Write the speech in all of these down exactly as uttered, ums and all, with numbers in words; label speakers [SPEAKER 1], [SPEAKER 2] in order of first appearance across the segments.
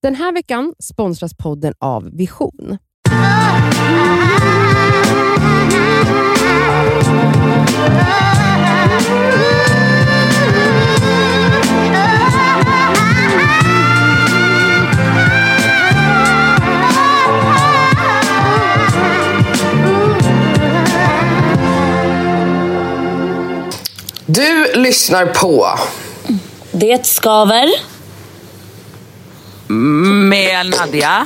[SPEAKER 1] Den här veckan sponsras podden av Vision.
[SPEAKER 2] Du lyssnar på
[SPEAKER 3] Det skaver
[SPEAKER 4] med Nadia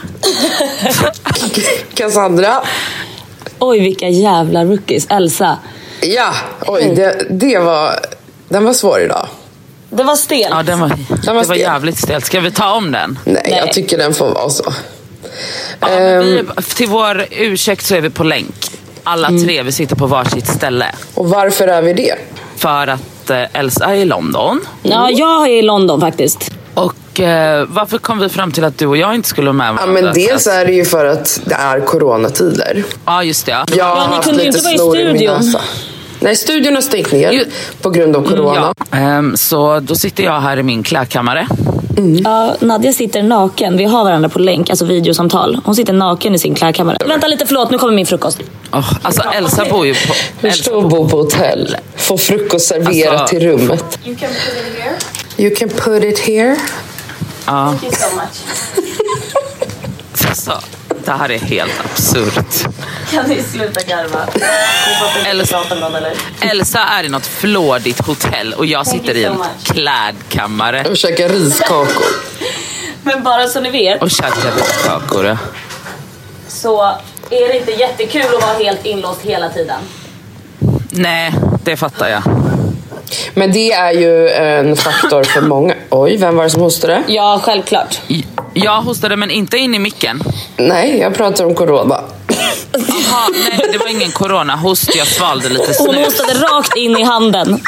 [SPEAKER 2] Cassandra.
[SPEAKER 3] Oj, vilka jävla rookies. Elsa.
[SPEAKER 2] Ja, oj, det, det var den var svår idag.
[SPEAKER 3] Det var stelt.
[SPEAKER 4] Ja, den var,
[SPEAKER 2] Den var
[SPEAKER 4] det var
[SPEAKER 2] stel.
[SPEAKER 4] jävligt stelt. Ska vi ta om den?
[SPEAKER 2] Nej,
[SPEAKER 3] Nej.
[SPEAKER 2] jag tycker den får vara så.
[SPEAKER 4] Ja, men vi,
[SPEAKER 2] Ehm,
[SPEAKER 4] till vår ursäkt så är vi på länk. Alla tre, vi sitter på varsitt ställe.
[SPEAKER 2] och varför är vi det?
[SPEAKER 4] För att eh, Elsa är i London.
[SPEAKER 3] Ja, jag är i London faktiskt.
[SPEAKER 4] Och eh, varför kom vi fram till att du och jag inte skulle vara med
[SPEAKER 2] Ja,
[SPEAKER 4] varandra?
[SPEAKER 2] men dels är det ju för att det är coronatider.
[SPEAKER 4] Ja, just det. Ja.
[SPEAKER 2] Jag har
[SPEAKER 3] Ja, ni
[SPEAKER 2] haft
[SPEAKER 3] kunde ju
[SPEAKER 2] lite
[SPEAKER 3] inte vara i
[SPEAKER 2] snor i min
[SPEAKER 3] studion.
[SPEAKER 2] näsa. Nej, studion har stängt ner
[SPEAKER 4] Ju-
[SPEAKER 2] på grund av corona.
[SPEAKER 4] Ja. Ehm, så då sitter jag här i min klädkammare.
[SPEAKER 3] Ja, Nadia sitter naken. Vi har varandra på länk, alltså videosamtal. Hon sitter naken i sin klädkammare. Vänta lite, förlåt, nu kommer min frukost.
[SPEAKER 4] Oh, alltså Elsa bor ju på...
[SPEAKER 2] Förstå att bo på hotell. Få frukost serverat
[SPEAKER 4] Alltså-
[SPEAKER 2] till rummet.
[SPEAKER 3] You can put it here.
[SPEAKER 2] You can put it here.
[SPEAKER 4] Ja,
[SPEAKER 3] Thank you so much.
[SPEAKER 4] alltså, det här är helt absurt.
[SPEAKER 3] Kan ni sluta garva?
[SPEAKER 4] Elsa, Elsa är i något flådigt hotell och jag
[SPEAKER 3] Thank
[SPEAKER 4] sitter
[SPEAKER 3] you
[SPEAKER 4] i
[SPEAKER 3] so
[SPEAKER 4] en
[SPEAKER 3] much.
[SPEAKER 4] klädkammare
[SPEAKER 2] Och käka riskakor.
[SPEAKER 3] Men bara så ni vet,
[SPEAKER 4] och käkar riskakor.
[SPEAKER 3] så är det inte jättekul att vara helt inlåst hela tiden.
[SPEAKER 4] Nej, det fattar jag.
[SPEAKER 2] Men det är ju en faktor för många. Oj, vem var det som hostade?
[SPEAKER 3] Ja, självklart.
[SPEAKER 4] Jag hostade men inte in i micken.
[SPEAKER 2] Nej, jag pratar om corona.
[SPEAKER 4] Aha, nej, det var ingen corona-host. Jag svalde lite
[SPEAKER 3] Hon
[SPEAKER 4] snus.
[SPEAKER 3] hostade rakt in i handen.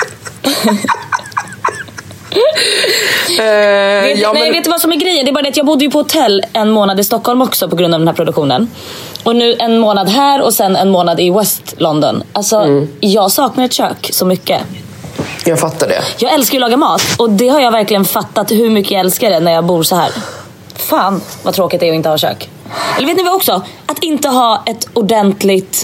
[SPEAKER 2] Eh,
[SPEAKER 3] Vet,
[SPEAKER 2] ja,
[SPEAKER 3] nej,
[SPEAKER 2] men,
[SPEAKER 3] vet du vad som är grejen? Det är bara det att jag bodde ju på hotell en månad i Stockholm också på grund av den här produktionen. Och nu en månad här och sen en månad i West London. Alltså,
[SPEAKER 2] Mm.
[SPEAKER 3] jag saknar ett kök så mycket.
[SPEAKER 2] jag fattar det.
[SPEAKER 3] Jag älskar ju att laga mat. Och det har jag verkligen fattat hur mycket jag älskar det när jag bor så här. Fan, vad tråkigt det är att inte ha kök. Eller vet ni vad också? Att inte ha ett ordentligt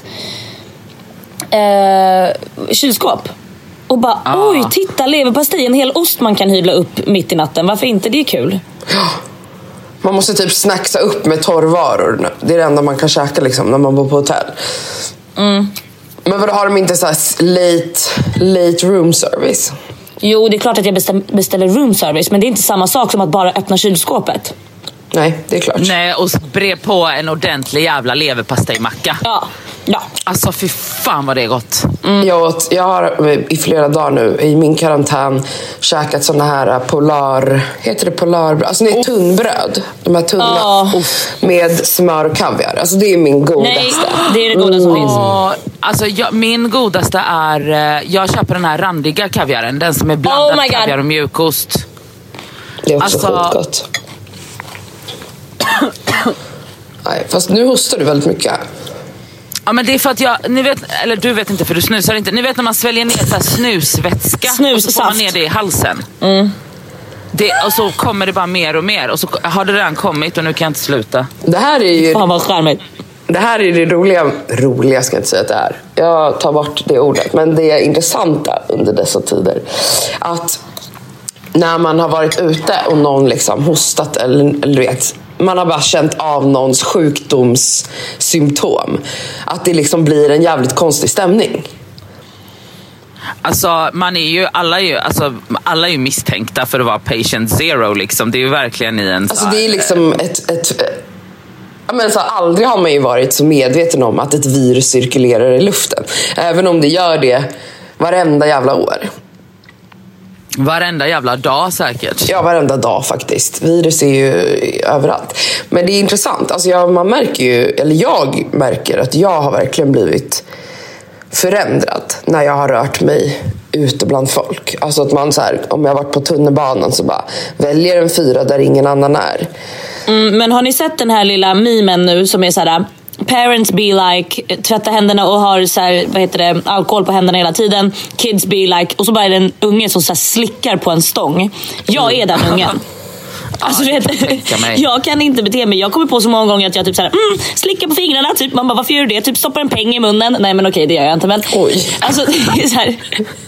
[SPEAKER 3] eh, kylskåp. Och bara,
[SPEAKER 4] Ah.
[SPEAKER 3] oj, titta, leverpastej, en hel ost man kan hyvla upp mitt i natten. Varför inte? Det är kul.
[SPEAKER 2] Man måste typ snacksa upp med torrvaror. Det är det enda man kan käka liksom, när man bor på hotell.
[SPEAKER 3] Mm.
[SPEAKER 2] Men vad har de inte så här late, late room service?
[SPEAKER 3] Jo, det är klart att jag bestäm- beställer room service. Men det är inte samma sak som att bara öppna kylskåpet.
[SPEAKER 2] Nej, det är klart.
[SPEAKER 4] Nej, och bre på en ordentlig jävla leverpastejmacka.
[SPEAKER 3] Ja, ja.
[SPEAKER 4] Alltså fy fan vad det är gott.
[SPEAKER 2] Jag, åt, jag har i flera dagar nu i min karantän käkat såna här polar... Heter det polar? Alltså det är tunnbröd. De här tunna.
[SPEAKER 3] Ja.
[SPEAKER 2] Med smör och kaviar. Alltså det är min godaste.
[SPEAKER 3] Nej, det är det goda som finns.
[SPEAKER 4] Och, alltså, jag, min godaste är... eh, Jag köper den här randiga kaviaren. Den som är blandad
[SPEAKER 3] Oh my God.
[SPEAKER 4] kaviar och mjukost.
[SPEAKER 2] Det är också
[SPEAKER 4] Alltså-
[SPEAKER 2] sjukt gott. Nej, fast nu hostar du väldigt mycket.
[SPEAKER 4] Ja, men det är för att jag... Ni vet, eller du vet inte för du snusar inte. Ni vet när man sväljer ner så här snusvätska.
[SPEAKER 3] Snussaft.
[SPEAKER 4] Och så får man ner det i halsen.
[SPEAKER 3] Mm.
[SPEAKER 4] Det, och så kommer det bara mer och mer. Och så har det redan kommit och nu kan jag inte sluta.
[SPEAKER 2] Det här är ju...
[SPEAKER 3] Fan vad charmigt.
[SPEAKER 2] Det här är det roliga, roliga ska jag inte säga att det är. Jag tar bort det ordet. Men det är intressanta under dessa tider. Att när man har varit ute och någon liksom hostat eller, eller vet, man har bara känt av någons sjukdomssymptom. Att det liksom blir en jävligt konstig stämning.
[SPEAKER 4] Alltså man är ju, alla är ju, alltså, alla är ju misstänkta för att vara patient zero liksom. Det är ju verkligen i en...
[SPEAKER 2] Alltså det är liksom ett... ett ja, men så aldrig har man ju varit så medveten om att ett virus cirkulerar i luften. Även om det gör det varenda jävla år.
[SPEAKER 4] Varenda jävla dag säkert.
[SPEAKER 2] Ja, varenda dag faktiskt. Virus är ju överallt. Men det är intressant. Alltså jag, man märker ju, eller jag märker att jag har verkligen blivit förändrad när jag har rört mig ute bland folk. Alltså att man så här, om jag har varit på tunnelbanan så bara väljer en fyra där ingen annan är.
[SPEAKER 3] Mm, men har ni sett den här lilla memen nu som är så här: parents be like, tvätta händerna och har så här, vad heter det, alkohol på händerna hela tiden. Kids be like, och så bara är det en unge som så här slickar på en stång. Jag är den ungen. Alltså,
[SPEAKER 4] Ja,
[SPEAKER 3] vet,
[SPEAKER 4] det kan mig.
[SPEAKER 3] jag kan inte bete mig. Jag kommer på så många gånger att jag typ såhär, mm, slickar på fingrarna. Typ. Man bara, varför gör du det? Typ stoppar en peng i munnen. Nej men okej, det gör jag inte. Men,
[SPEAKER 2] Oj.
[SPEAKER 3] Alltså, det är så här.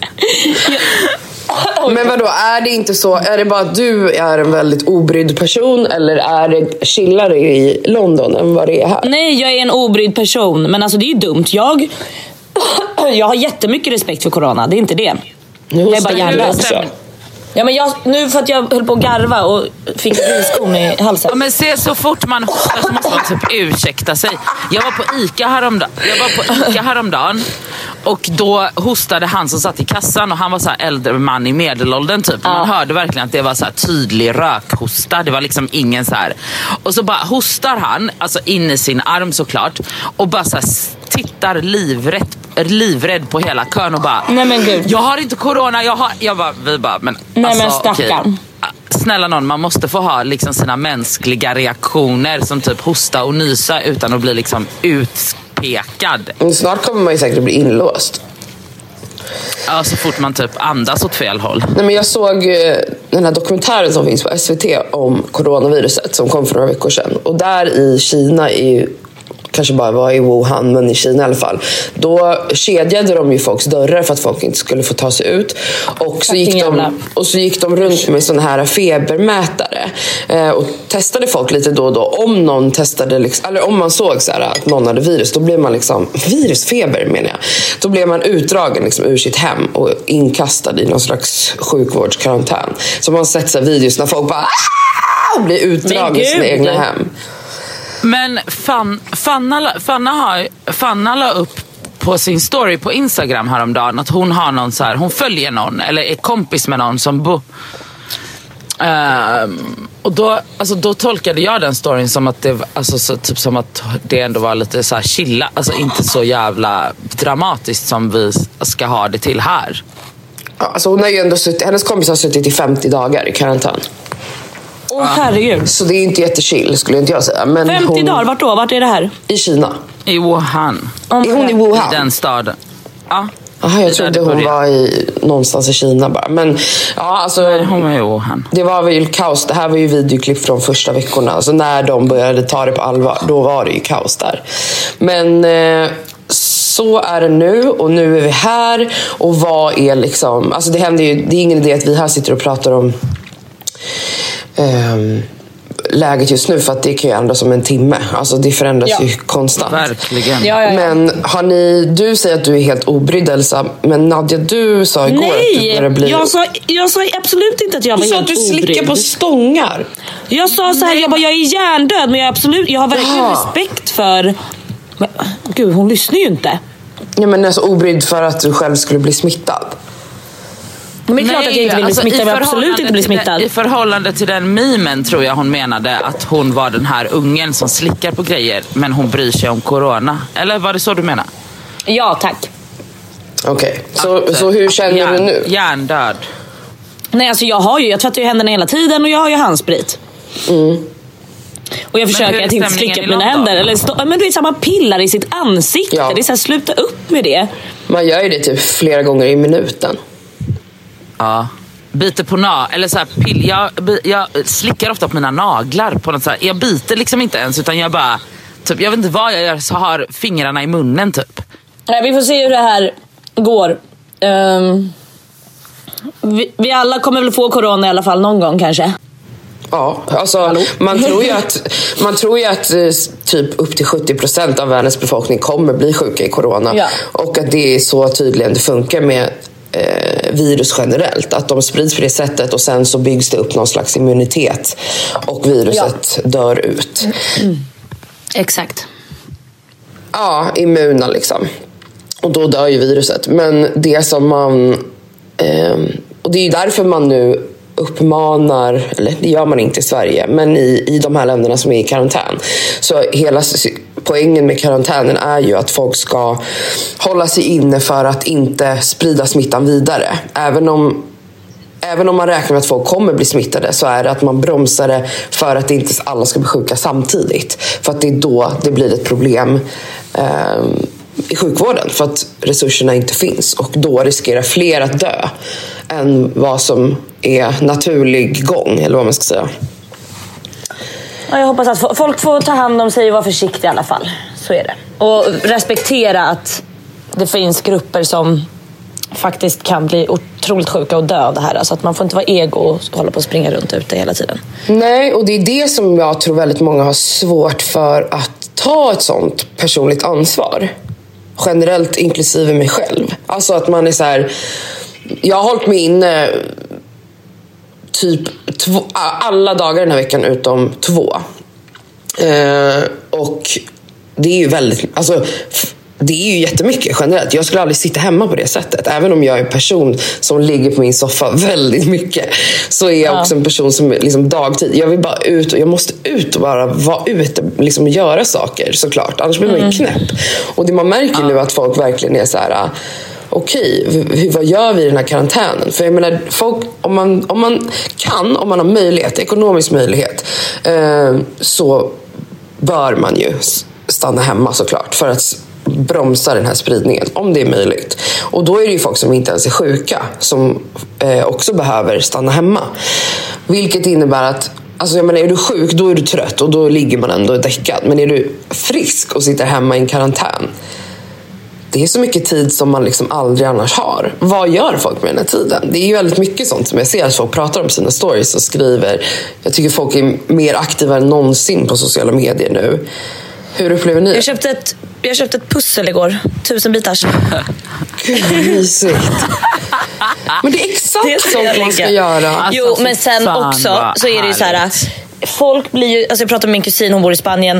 [SPEAKER 3] jag,
[SPEAKER 2] Men vadå, är det inte så, är det bara att du är en väldigt obrydd person eller är det chillare i London än vad det är här?
[SPEAKER 3] Nej, jag är en obrydd person. Men alltså det är ju dumt. Jag, jag har jättemycket respekt för corona. Det är inte det.
[SPEAKER 2] Nu
[SPEAKER 3] Jag är
[SPEAKER 2] hostar
[SPEAKER 3] bara
[SPEAKER 2] du
[SPEAKER 3] hjärndöd.
[SPEAKER 2] också.
[SPEAKER 3] Ja, men jag, nu för att jag höll på att garva och fick griskorn i halsen.
[SPEAKER 4] Ja, men se, så fort man hostar så måste man typ ursäkta sig. Jag var på Ica häromdagen, jag var på Ica häromdagen och då hostade han som satt i kassan och han var så här äldre man i medelåldern typ. Man
[SPEAKER 3] Ja.
[SPEAKER 4] hörde verkligen att det var så här tydlig rökhosta. Det var liksom ingen så här. Och så bara hostar han, alltså in i sin arm såklart, och bara så här tittar livrädd, livrädd på hela kön och bara,
[SPEAKER 3] Nej men gud.
[SPEAKER 4] jag har inte corona, jag har, jag bara, vi bara, men
[SPEAKER 3] Nej,
[SPEAKER 4] alltså,
[SPEAKER 3] men stackarn.
[SPEAKER 4] okej. Snälla någon, man måste få ha liksom sina mänskliga reaktioner som typ hosta och nysa utan att bli liksom utpekad.
[SPEAKER 2] Men snart kommer man ju säkert bli inlåst.
[SPEAKER 4] Ja, så fort man typ andas åt fel håll.
[SPEAKER 2] Nej, men jag såg eh, den här dokumentären som finns på S V T om coronaviruset som kom för några veckor sedan. Och där i Kina, i, kanske bara var i Wuhan, men i Kina i alla fall, då kedjade de ju folks dörrar för att folk inte skulle få ta sig ut. Och så gick de, och så gick de runt med såna här febermätare eh, och testade folk lite då och då. Om någon testade, liksom, eller om man såg så här att någon hade virus, då blev man liksom, virusfeber menar jag, då blev man utdragen liksom ur sitt hem och inkastad i någon slags sjukvårdskarantän. Så man har sett så här videos när folk bara "Aah!" blir utdragna i sina egna hem.
[SPEAKER 4] Men fan, Fanna, la- Fanna, har, Fanna la upp på sin story på Instagram häromdagen att hon har någon så här, hon följer någon eller är kompis med någon som bo. Um, och då, alltså, då tolkade jag den storyn som att det, alltså, så, typ som att det ändå var lite så här chilla, alltså inte så jävla dramatiskt som vi ska ha det till här.
[SPEAKER 2] Ja, alltså hon har ju ändå suttit, hennes kompis har suttit i femtio dagar i karantän.
[SPEAKER 3] Åh herregud.
[SPEAKER 2] Så det är inte jättechill skulle inte jag säga. Men
[SPEAKER 3] femtio
[SPEAKER 2] hon,
[SPEAKER 3] dagar, vart då? Vart är det här?
[SPEAKER 2] i Kina.
[SPEAKER 4] I Wuhan.
[SPEAKER 2] Är hon i
[SPEAKER 4] I
[SPEAKER 2] Wuhan?
[SPEAKER 4] den staden. Ja.
[SPEAKER 2] Aha, jag
[SPEAKER 4] Det
[SPEAKER 2] trodde
[SPEAKER 4] där det
[SPEAKER 2] hon
[SPEAKER 4] började.
[SPEAKER 2] var i, någonstans i Kina bara. Men ja, alltså,
[SPEAKER 4] Hon var i Wuhan.
[SPEAKER 2] det var väl kaos. Det här var ju videoklipp från första veckorna. Alltså när de började ta det på allvar, då var det ju kaos där. Men eh, så är det nu, och nu är vi här. Och vad är liksom, alltså det händer ju, det är ingen idé att vi här sitter och pratar om ehm, läget just nu, för att det kan ju ändras om en timme. Alltså det förändras
[SPEAKER 3] Ja.
[SPEAKER 2] ju konstant.
[SPEAKER 4] Verkligen.
[SPEAKER 3] Ja, ja, ja.
[SPEAKER 2] Men har ni, du säger att du är helt obrydd, Elsa, men Nadja, du sa igår att du
[SPEAKER 3] Nej,
[SPEAKER 2] började bli...
[SPEAKER 3] jag sa, jag sa absolut inte att jag var
[SPEAKER 2] Du sa
[SPEAKER 3] helt
[SPEAKER 2] att du
[SPEAKER 3] obrydd.
[SPEAKER 2] slickar på stångar.
[SPEAKER 3] Jag sa så här, jag, bara, jag är hjärndöd, men jag, är absolut, jag har verkligen
[SPEAKER 2] Jaha.
[SPEAKER 3] respekt för... Men, gud, hon lyssnar ju inte.
[SPEAKER 2] Ja, men alltså obrydd för att du själv skulle bli smittad.
[SPEAKER 3] Men det är klart att jag inte vill bli
[SPEAKER 4] alltså,
[SPEAKER 3] smittad,
[SPEAKER 4] i
[SPEAKER 3] men jag absolut inte bli
[SPEAKER 4] förhållande till
[SPEAKER 3] smittad.
[SPEAKER 4] den- I förhållande till den memen tror jag hon menade att hon var den här ungen som slickar på grejer, men hon bryr sig om corona. Eller var det så du menar?
[SPEAKER 3] Ja, tack.
[SPEAKER 2] Okej, så,
[SPEAKER 4] Att,
[SPEAKER 2] så hur känner
[SPEAKER 4] hjärn,
[SPEAKER 2] du nu?
[SPEAKER 4] Hjärndöd.
[SPEAKER 3] Nej, alltså jag har ju, jag tvättar ju händerna hela tiden och jag har ju handsprit.
[SPEAKER 2] Mm.
[SPEAKER 3] Och jag försöker
[SPEAKER 4] hur är
[SPEAKER 3] att inte
[SPEAKER 4] stämningen
[SPEAKER 3] slicka
[SPEAKER 4] i
[SPEAKER 3] på mina
[SPEAKER 4] London?
[SPEAKER 3] händer. Eller stå, men du vet, så här, man pillar i sitt ansikte.
[SPEAKER 2] Ja.
[SPEAKER 3] Det är så här, sluta upp med det.
[SPEAKER 2] Man gör ju det typ flera gånger i minuten.
[SPEAKER 4] Ja. Biter på na eller så här pill. Jag, bi- jag slickar ofta på mina naglar på något så här. Jag biter liksom inte ens, utan jag bara typ, jag vet inte vad jag gör, så har fingrarna i munnen typ.
[SPEAKER 3] Nej, vi får se hur det här går. Ehm, vi, vi alla kommer väl få corona i alla fall någon gång kanske.
[SPEAKER 2] Ja, alltså man tror ju att, man tror ju att eh, typ upp till sjuttio procent av världens befolkning kommer bli sjuka i corona.
[SPEAKER 3] Ja.
[SPEAKER 2] Och att det är så tydligen det funkar med eh, virus generellt. Att de sprids på det sättet och sen så byggs det upp någon slags immunitet. Och viruset dör ut.
[SPEAKER 3] Exakt.
[SPEAKER 2] Ja, immuna liksom. Och då dör ju viruset. Men det som man... Eh, och det är ju därför man nu uppmanar, eller det gör man inte i Sverige, men i, i de här länderna som är i karantän. Så hela poängen med karantänen är ju att folk ska hålla sig inne för att inte sprida smittan vidare. Även om Även om man räknar med att folk kommer bli smittade, så är det att man bromsar det för att inte alla ska bli sjuka samtidigt. För att det är då det blir ett problem eh, i sjukvården, för att resurserna inte finns. Och då riskerar fler att dö än vad som är naturlig gång, eller vad man ska säga.
[SPEAKER 3] Ja, jag hoppas att folk får ta hand om sig och vara försiktiga i alla fall. Så är det. Och respektera att det finns grupper som faktiskt kan bli otroligt sjuka och dö av det här. Alltså att man får inte vara ego och hålla på att springa runt ute hela tiden.
[SPEAKER 2] Nej, och det är det som jag tror väldigt många har svårt för att ta ett sånt personligt ansvar. Generellt inklusive mig själv. Alltså att man är så här. Jag har hållit mig inne typ två, alla dagar den här veckan utom två. Eh, och det är ju väldigt, alltså det är ju jättemycket generellt. Jag skulle aldrig sitta hemma på det sättet. Även om jag är en person som ligger på min soffa väldigt mycket, så är jag ja. också en person som liksom dagtid. Jag vill bara ut och jag måste ut och bara vara ute, liksom göra saker såklart. Annars blir man ju mm. knäpp. Och det man märker ja. nu att folk verkligen är så här. Okej, hur, vad gör vi i den här karantänen? För jag menar, folk, om, man, om man kan, om man har möjlighet, ekonomisk möjlighet, eh, så bör man ju stanna hemma såklart för att bromsa den här spridningen, om det är möjligt. Och då är det ju folk som inte ens är sjuka som eh, också behöver stanna hemma. Vilket innebär att, alltså jag menar, är du sjuk, då är du trött och då ligger man ändå däckad. Men är du frisk och sitter hemma i en karantän, det är så mycket tid som man liksom aldrig annars har. Vad gör folk med den här tiden? Det är ju väldigt mycket sånt som jag ser att folk pratar om sina stories och skriver. Jag tycker folk är mer aktiva än någonsin på sociala medier nu. Hur upplever ni?
[SPEAKER 3] Jag köpte ett, jag köpte ett pussel igår. Tusen bitars.
[SPEAKER 2] Gud vad mysigt. Men det är exakt det är sånt man ska göra.
[SPEAKER 3] Alltså, jo, men sen också så är det ju så här. Folk blir ju, alltså jag pratar med min kusin, hon bor i Spanien.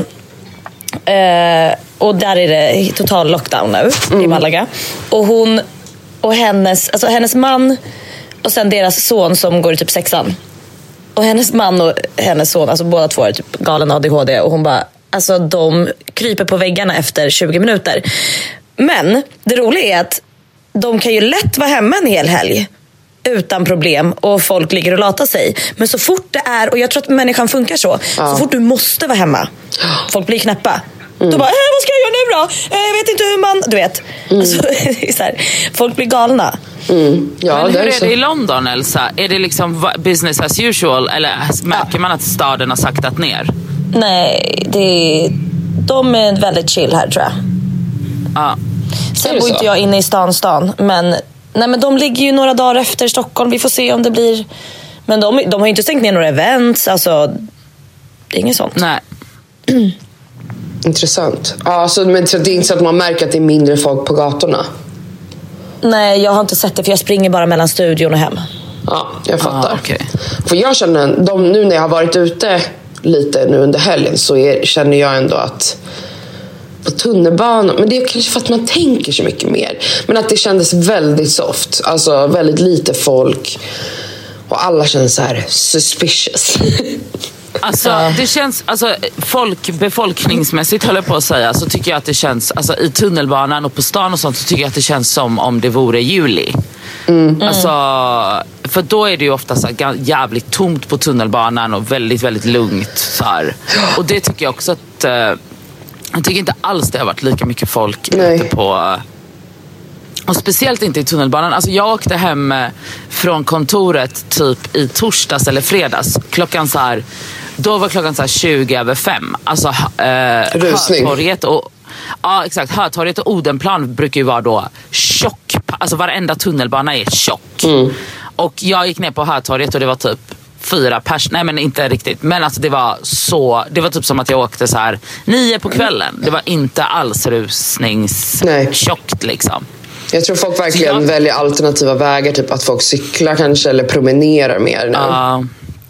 [SPEAKER 3] Uh, och där är det total lockdown nu mm. i Malaga. Och hon och hennes, alltså hennes man och sen deras son som går i typ sexan. Och hennes man och hennes son, alltså båda två är typ galen A D H D. Och hon bara, alltså de kryper på väggarna efter tjugo minuter. Men det roliga är att de kan ju lätt vara hemma en hel helg utan problem och folk ligger och latar sig. Men så fort det är, och jag tror att människan funkar så, ja. så fort du måste vara hemma, folk blir knäppa. Mm. Då bara, äh, vad ska jag göra nu då? Jag vet inte hur man, du vet. Mm. Alltså, det är så här, folk blir galna.
[SPEAKER 2] Mm. Ja,
[SPEAKER 4] men hur
[SPEAKER 2] det är,
[SPEAKER 4] är det i London, Elsa? Är det liksom business as usual? Eller märker ja. man att staden har saktat ner?
[SPEAKER 3] Nej, det är, de är väldigt chill här, tror jag.
[SPEAKER 4] Ja.
[SPEAKER 3] Sen bor inte jag inne i stan, stan. Men, nej, men de ligger ju några dagar efter Stockholm. Vi får se om det blir. Men de, de har ju inte stängt ner några events. Alltså, det är inget sånt.
[SPEAKER 4] Nej.
[SPEAKER 2] Mm. Intressant. Alltså, men det är inte så att man märker att det är mindre folk på gatorna?
[SPEAKER 3] Nej, jag har inte sett det, för jag springer bara mellan studion och hem.
[SPEAKER 2] Ja, jag fattar.
[SPEAKER 4] Ah, okay.
[SPEAKER 2] För jag känner, de, nu när jag har varit ute lite nu under helgen, så är, känner jag ändå att på tunnelbanan, men det är kanske för att man tänker så mycket mer, men att det kändes väldigt soft. Alltså väldigt lite folk. Och alla känns så här suspicious.
[SPEAKER 4] Alltså det känns, alltså folk befolkningsmässigt håller på att säga, så tycker jag att det känns, alltså i tunnelbanan och på stan och sånt, så tycker jag att det känns som om det vore juli. Mm. Alltså, för då är det ju ofta så här jävligt tomt på tunnelbanan och väldigt, väldigt lugnt så här. Och det tycker jag också att uh, jag tycker inte alls det har varit lika mycket folk Nej. ute på uh, och speciellt inte i tunnelbanan. Alltså jag åkte hem från kontoret typ i torsdags eller fredags. Klockan så här, då var klockan så här tjugo över fem. Alltså eh, Hötorget och ja, exakt. Hötorget och Odenplan brukar ju vara då tjock. Alltså varenda tunnelbana är tjock. Mm. Och jag gick ner på Hötorget och det var typ fyra pers. Nej, men inte riktigt. Men alltså det var så, det var typ som att jag åkte så här nio på kvällen. Det var inte alls rusningstjockt liksom.
[SPEAKER 2] Jag tror folk verkligen jag... väljer alternativa vägar, typ att folk cyklar kanske eller promenerar mer nu.
[SPEAKER 4] Uh,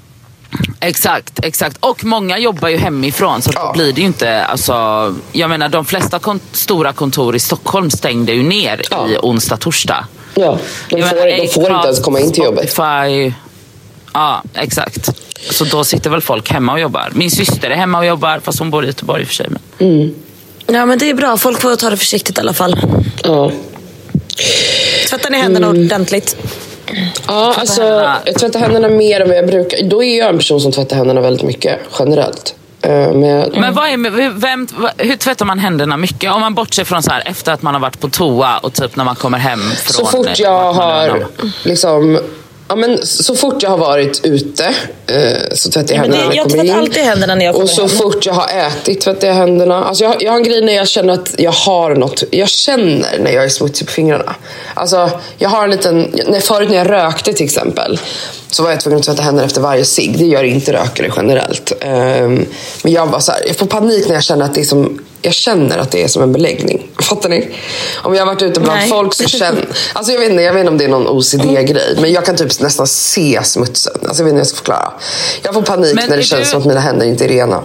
[SPEAKER 4] exakt, exakt. Och många jobbar ju hemifrån, så ja. blir det ju inte, alltså, jag menar de flesta kont- stora kontor i Stockholm stängde ju ner ja. i onsdag, torsdag.
[SPEAKER 2] Ja, de får, menar, de får inte ens komma in till jobbet.
[SPEAKER 4] Spotify. Ja, exakt. Så då sitter väl folk hemma och jobbar. Min syster är hemma och jobbar, fast hon bor i Göteborg för sig. Men...
[SPEAKER 2] Mm.
[SPEAKER 3] Ja, men det är bra. Folk får ta det försiktigt i alla fall.
[SPEAKER 2] Ja.
[SPEAKER 3] Tvättar ni händerna mm. ordentligt?
[SPEAKER 2] Ja, alltså jag tvättar händerna mer än vad jag brukar. Då är jag en person som tvättar händerna väldigt mycket generellt. Men, jag...
[SPEAKER 4] Men vad är, vem, hur tvättar man händerna mycket? Om man bortser från så här efter att man har varit på toa och typ när man kommer hem från...
[SPEAKER 2] Så fort jag har liksom Ja, men så fort jag har varit ute eh, så tvättar jag
[SPEAKER 3] Ja, men
[SPEAKER 2] händerna
[SPEAKER 3] det-
[SPEAKER 2] när jag
[SPEAKER 3] jag
[SPEAKER 2] kommer in.
[SPEAKER 3] tvättar alltid händerna när jag kommer
[SPEAKER 2] Och så
[SPEAKER 3] hem.
[SPEAKER 2] fort jag har ätit tvättar jag händerna. Alltså jag, jag har en grej när jag känner att jag har något. Jag känner när jag är smutsig på fingrarna. Alltså jag har en liten... När, förut när jag rökte till exempel så var jag tvungen att tvätta händerna efter varje cigg. Det gör inte rökare generellt. Um, men jag var så här, jag får panik när jag känner att det är som... Jag känner att det är som en beläggning. Fattar ni? Om jag har varit ute bland
[SPEAKER 3] Nej.
[SPEAKER 2] folk så känner... Alltså jag vet inte, jag vet inte om det är någon O C D-grej. Men jag kan typ nästan se smutsen. Alltså jag vet inte hur jag ska förklara. Jag får panik
[SPEAKER 4] Men
[SPEAKER 2] när det
[SPEAKER 4] är
[SPEAKER 2] känns
[SPEAKER 4] du-
[SPEAKER 2] som att mina händer inte är rena.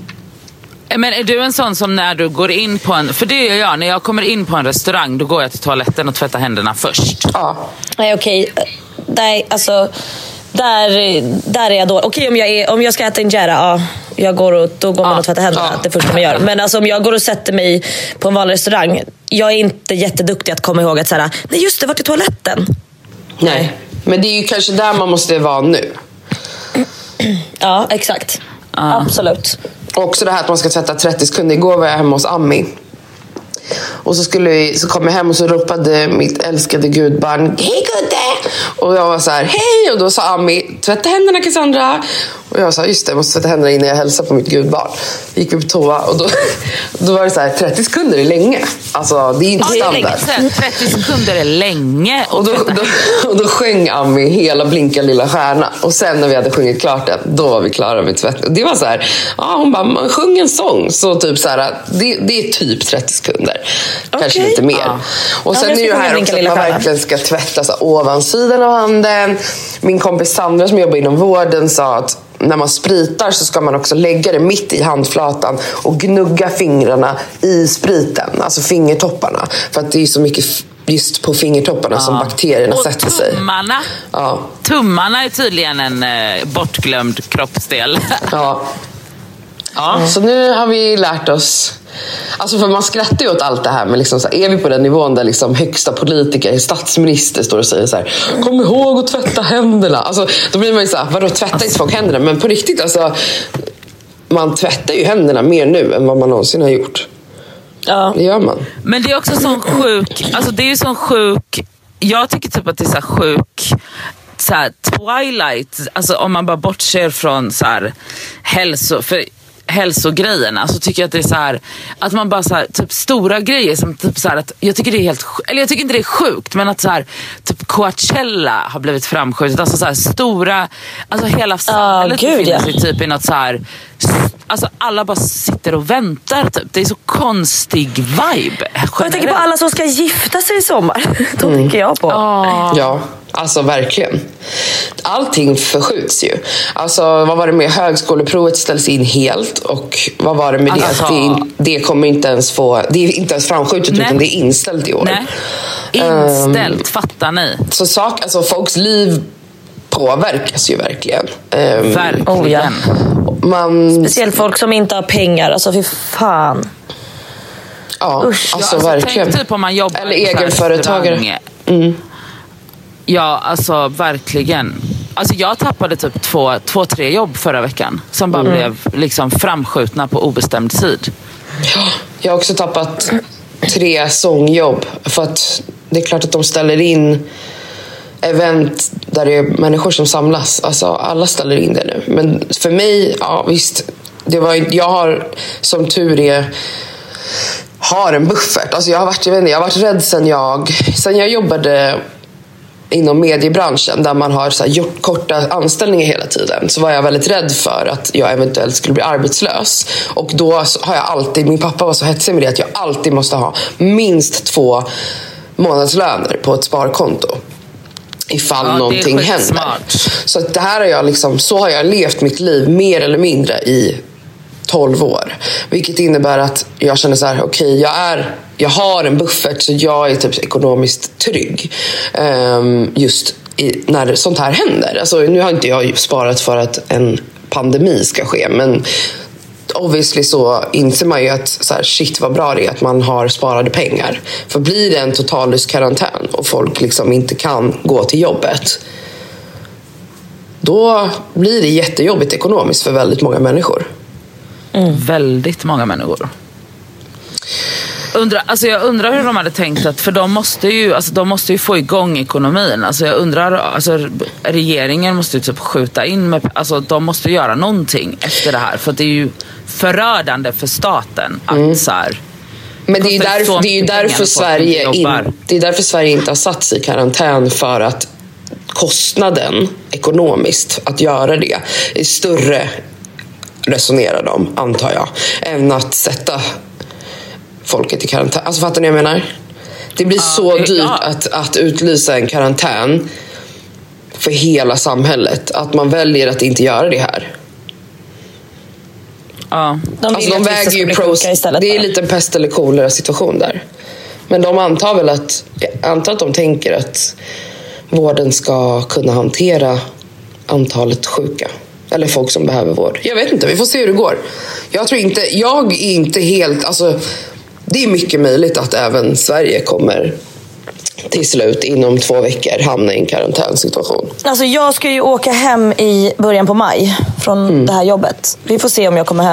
[SPEAKER 4] Men är du en sån som när du går in på en... För det gör jag. När jag kommer in på en restaurang då går jag till toaletten och tvättar händerna först.
[SPEAKER 2] Ja.
[SPEAKER 3] Nej, okej. Nej, alltså... Där, där är jag då. Okej, om jag, är, om jag ska äta injera, ja, jag går och, då går man
[SPEAKER 4] Ja,
[SPEAKER 3] och tvättar händerna.
[SPEAKER 2] ja.
[SPEAKER 3] Det första man gör. Men alltså, om jag går och sätter mig på en vanlig restaurang, jag är inte jätteduktig att komma ihåg att säga, nej just det, vart är toaletten?
[SPEAKER 2] Nej. Men det är ju kanske där man måste vara nu.
[SPEAKER 3] Ja, exakt. Absolut.
[SPEAKER 2] Och också det här att man ska tvätta trettio sekunder. Igår var jag hemma hos Ami. Och så, skulle vi, så kom jag hem och så ropade mitt älskade gudbarn, hej Gudde! Och jag var så här, hej! Och då sa Ami, tvätta händerna Cassandra! Och jag sa, just det, jag måste tvätta händerna innan jag hälsar på mitt gudbarn. Gick vi på toa och då, då var det så här, trettio sekunder är länge. Alltså det är inte
[SPEAKER 4] Ja, det är
[SPEAKER 2] standard.
[SPEAKER 4] länge. trettio sekunder är länge.
[SPEAKER 2] Och då, då, och då sjöng Ami hela Blinka lilla stjärna. Och sen när vi hade sjungit klart den, då var vi klara med tvätt. Och det var så här, ja, hon bara, man sjunger en sång. Så typ så här, det, det är typ trettio sekunder. Kanske
[SPEAKER 3] Okej.
[SPEAKER 2] lite mer.
[SPEAKER 4] Ja.
[SPEAKER 2] Och
[SPEAKER 3] Ja,
[SPEAKER 2] sen
[SPEAKER 3] jag
[SPEAKER 2] är
[SPEAKER 3] ska
[SPEAKER 2] det ju
[SPEAKER 3] sjunga
[SPEAKER 2] här
[SPEAKER 3] Blinka
[SPEAKER 2] också att
[SPEAKER 3] lilla
[SPEAKER 2] man
[SPEAKER 3] stjärna.
[SPEAKER 2] verkligen ska tvätta så här, ovansidan av handen. Min kompis Sandra som jobbar inom vården sa att när man spritar så ska man också lägga det mitt i handflatan och gnugga fingrarna i spriten, alltså fingertopparna, för att det är så mycket f- just på fingertopparna som bakterierna
[SPEAKER 4] och
[SPEAKER 2] sätter sig.
[SPEAKER 4] tummarna.
[SPEAKER 2] Ja.
[SPEAKER 4] Tummarna är tydligen en eh, bortglömd kroppsdel.
[SPEAKER 2] Ja. Ja, så nu har vi lärt oss. Alltså för man skrattar ju åt allt det här, men liksom så här, är vi på den nivån där liksom högsta politiker, statsminister står och säger så här, kom ihåg att tvätta händerna. Alltså då blir man ju så här, vadå tvätta inte folk händerna? Men på riktigt alltså, man tvättar ju händerna mer nu än vad man någonsin har gjort.
[SPEAKER 3] Ja.
[SPEAKER 2] Det gör man.
[SPEAKER 4] Men det är också sån sjuk, alltså det är ju sån sjuk, jag tycker typ att det är så här sjuk, så här Twilight, alltså om man bara bortser från så här hälso, för hälsogrejerna, så tycker jag att det är så här att man bara så här, typ stora grejer som typ så här att jag tycker det är helt, eller jag tycker inte det är sjukt, men att så här typ Coachella har blivit framskjutet, alltså så här stora, alltså hela samhället
[SPEAKER 3] gud,
[SPEAKER 4] befinner
[SPEAKER 3] ja.
[SPEAKER 4] sig typ i något så här, alltså alla bara sitter och väntar typ. Det är så konstig vibe.
[SPEAKER 3] Och jag tänker på alla som ska gifta sig i sommar. Då tänker jag på.
[SPEAKER 2] Ja, alltså verkligen. Allting förskjuts ju. Alltså vad var det med högskoleprovet ställs in helt, och vad var det med det
[SPEAKER 4] Alltså-
[SPEAKER 2] att det, in- det kommer inte ens få, det är inte ens framskjutet
[SPEAKER 4] Nej.
[SPEAKER 2] utan det är inställt i år.
[SPEAKER 4] Nej. Inställt, fattar ni?
[SPEAKER 2] Så sak, alltså folks liv påverkas ju verkligen. Um,
[SPEAKER 4] Verkligen.
[SPEAKER 3] Oh, ja.
[SPEAKER 2] man,
[SPEAKER 3] Speciellt folk som inte har pengar. Alltså fy fan.
[SPEAKER 2] ja,
[SPEAKER 3] Usch.
[SPEAKER 2] alltså,
[SPEAKER 4] Ja,
[SPEAKER 2] verkligen.
[SPEAKER 4] Tänk typ om man jobbar
[SPEAKER 2] Eller
[SPEAKER 4] i så här
[SPEAKER 2] egenföretagare.
[SPEAKER 4] restaurang.
[SPEAKER 2] Mm.
[SPEAKER 4] Ja, alltså verkligen. Alltså jag tappade typ två, två tre jobb förra veckan som bara
[SPEAKER 2] Mm.
[SPEAKER 4] blev liksom framskjutna på obestämd tid.
[SPEAKER 2] Jag har också tappat tre sångjobb för att det är klart att de ställer in event där det är människor som samlas. Alltså alla ställer in det nu. Men för mig, ja visst, det var, jag har som tur är har en buffert. Alltså jag har varit, jag vet inte, jag har varit rädd sen jag, sen jag jobbade inom mediebranschen där man har så här gjort korta anställningar hela tiden, så var jag väldigt rädd för att jag eventuellt skulle bli arbetslös. Och då har jag alltid, min pappa var så hetsig med det, att jag alltid måste ha minst två månadslöner på ett sparkonto ifall
[SPEAKER 4] Ja, det är
[SPEAKER 2] någonting
[SPEAKER 4] skitsmart.
[SPEAKER 2] händer. Så att det här har jag liksom, så har jag levt mitt liv mer eller mindre i tolv år. Vilket innebär att jag känner så här, okej, okay, jag är jag har en buffert, så jag är typ ekonomiskt trygg. Um, just i, när sånt här händer. Alltså, nu har inte jag sparat för att en pandemi ska ske, men obviously så inser man ju att så här, shit vad bra det är att man har sparade pengar. För blir det en totallös karantän och folk liksom inte kan gå till jobbet, då blir det jättejobbigt ekonomiskt för väldigt många människor.
[SPEAKER 4] Mm. Väldigt många människor. undrar, alltså jag undrar hur de hade tänkt att, för de måste ju, alltså de måste ju få igång ekonomin. Alltså jag undrar, alltså regeringen måste ju typ skjuta in med, alltså de måste göra någonting efter det här, för att det är ju förödande för staten att mm. så här,
[SPEAKER 2] men det är ju därför, det är ju därför Sverige in, det är därför Sverige inte har satt sig i karantän, för att kostnaden ekonomiskt att göra det är större, resonerar de, antar jag, än att sätta folket i karantän. Alltså fattar ni vad jag menar? Det blir ja, så dyrt ja. att, att utlysa en karantän för hela samhället att man väljer att inte göra det här.
[SPEAKER 4] Ja.
[SPEAKER 3] De,
[SPEAKER 2] alltså, de väger ju pros. Istället, det är lite en pest eller kolera situation där. Men de antar väl att, jag antar att de tänker att vården ska kunna hantera antalet sjuka. Eller folk som behöver vård. Jag vet inte, vi får se hur det går. Jag tror inte, jag är inte helt, alltså det är mycket möjligt att även Sverige kommer till slut inom två veckor hamna i en karantänsituation.
[SPEAKER 3] Alltså jag ska ju åka hem i början på maj från mm. det här jobbet. Vi får se om jag kommer hem.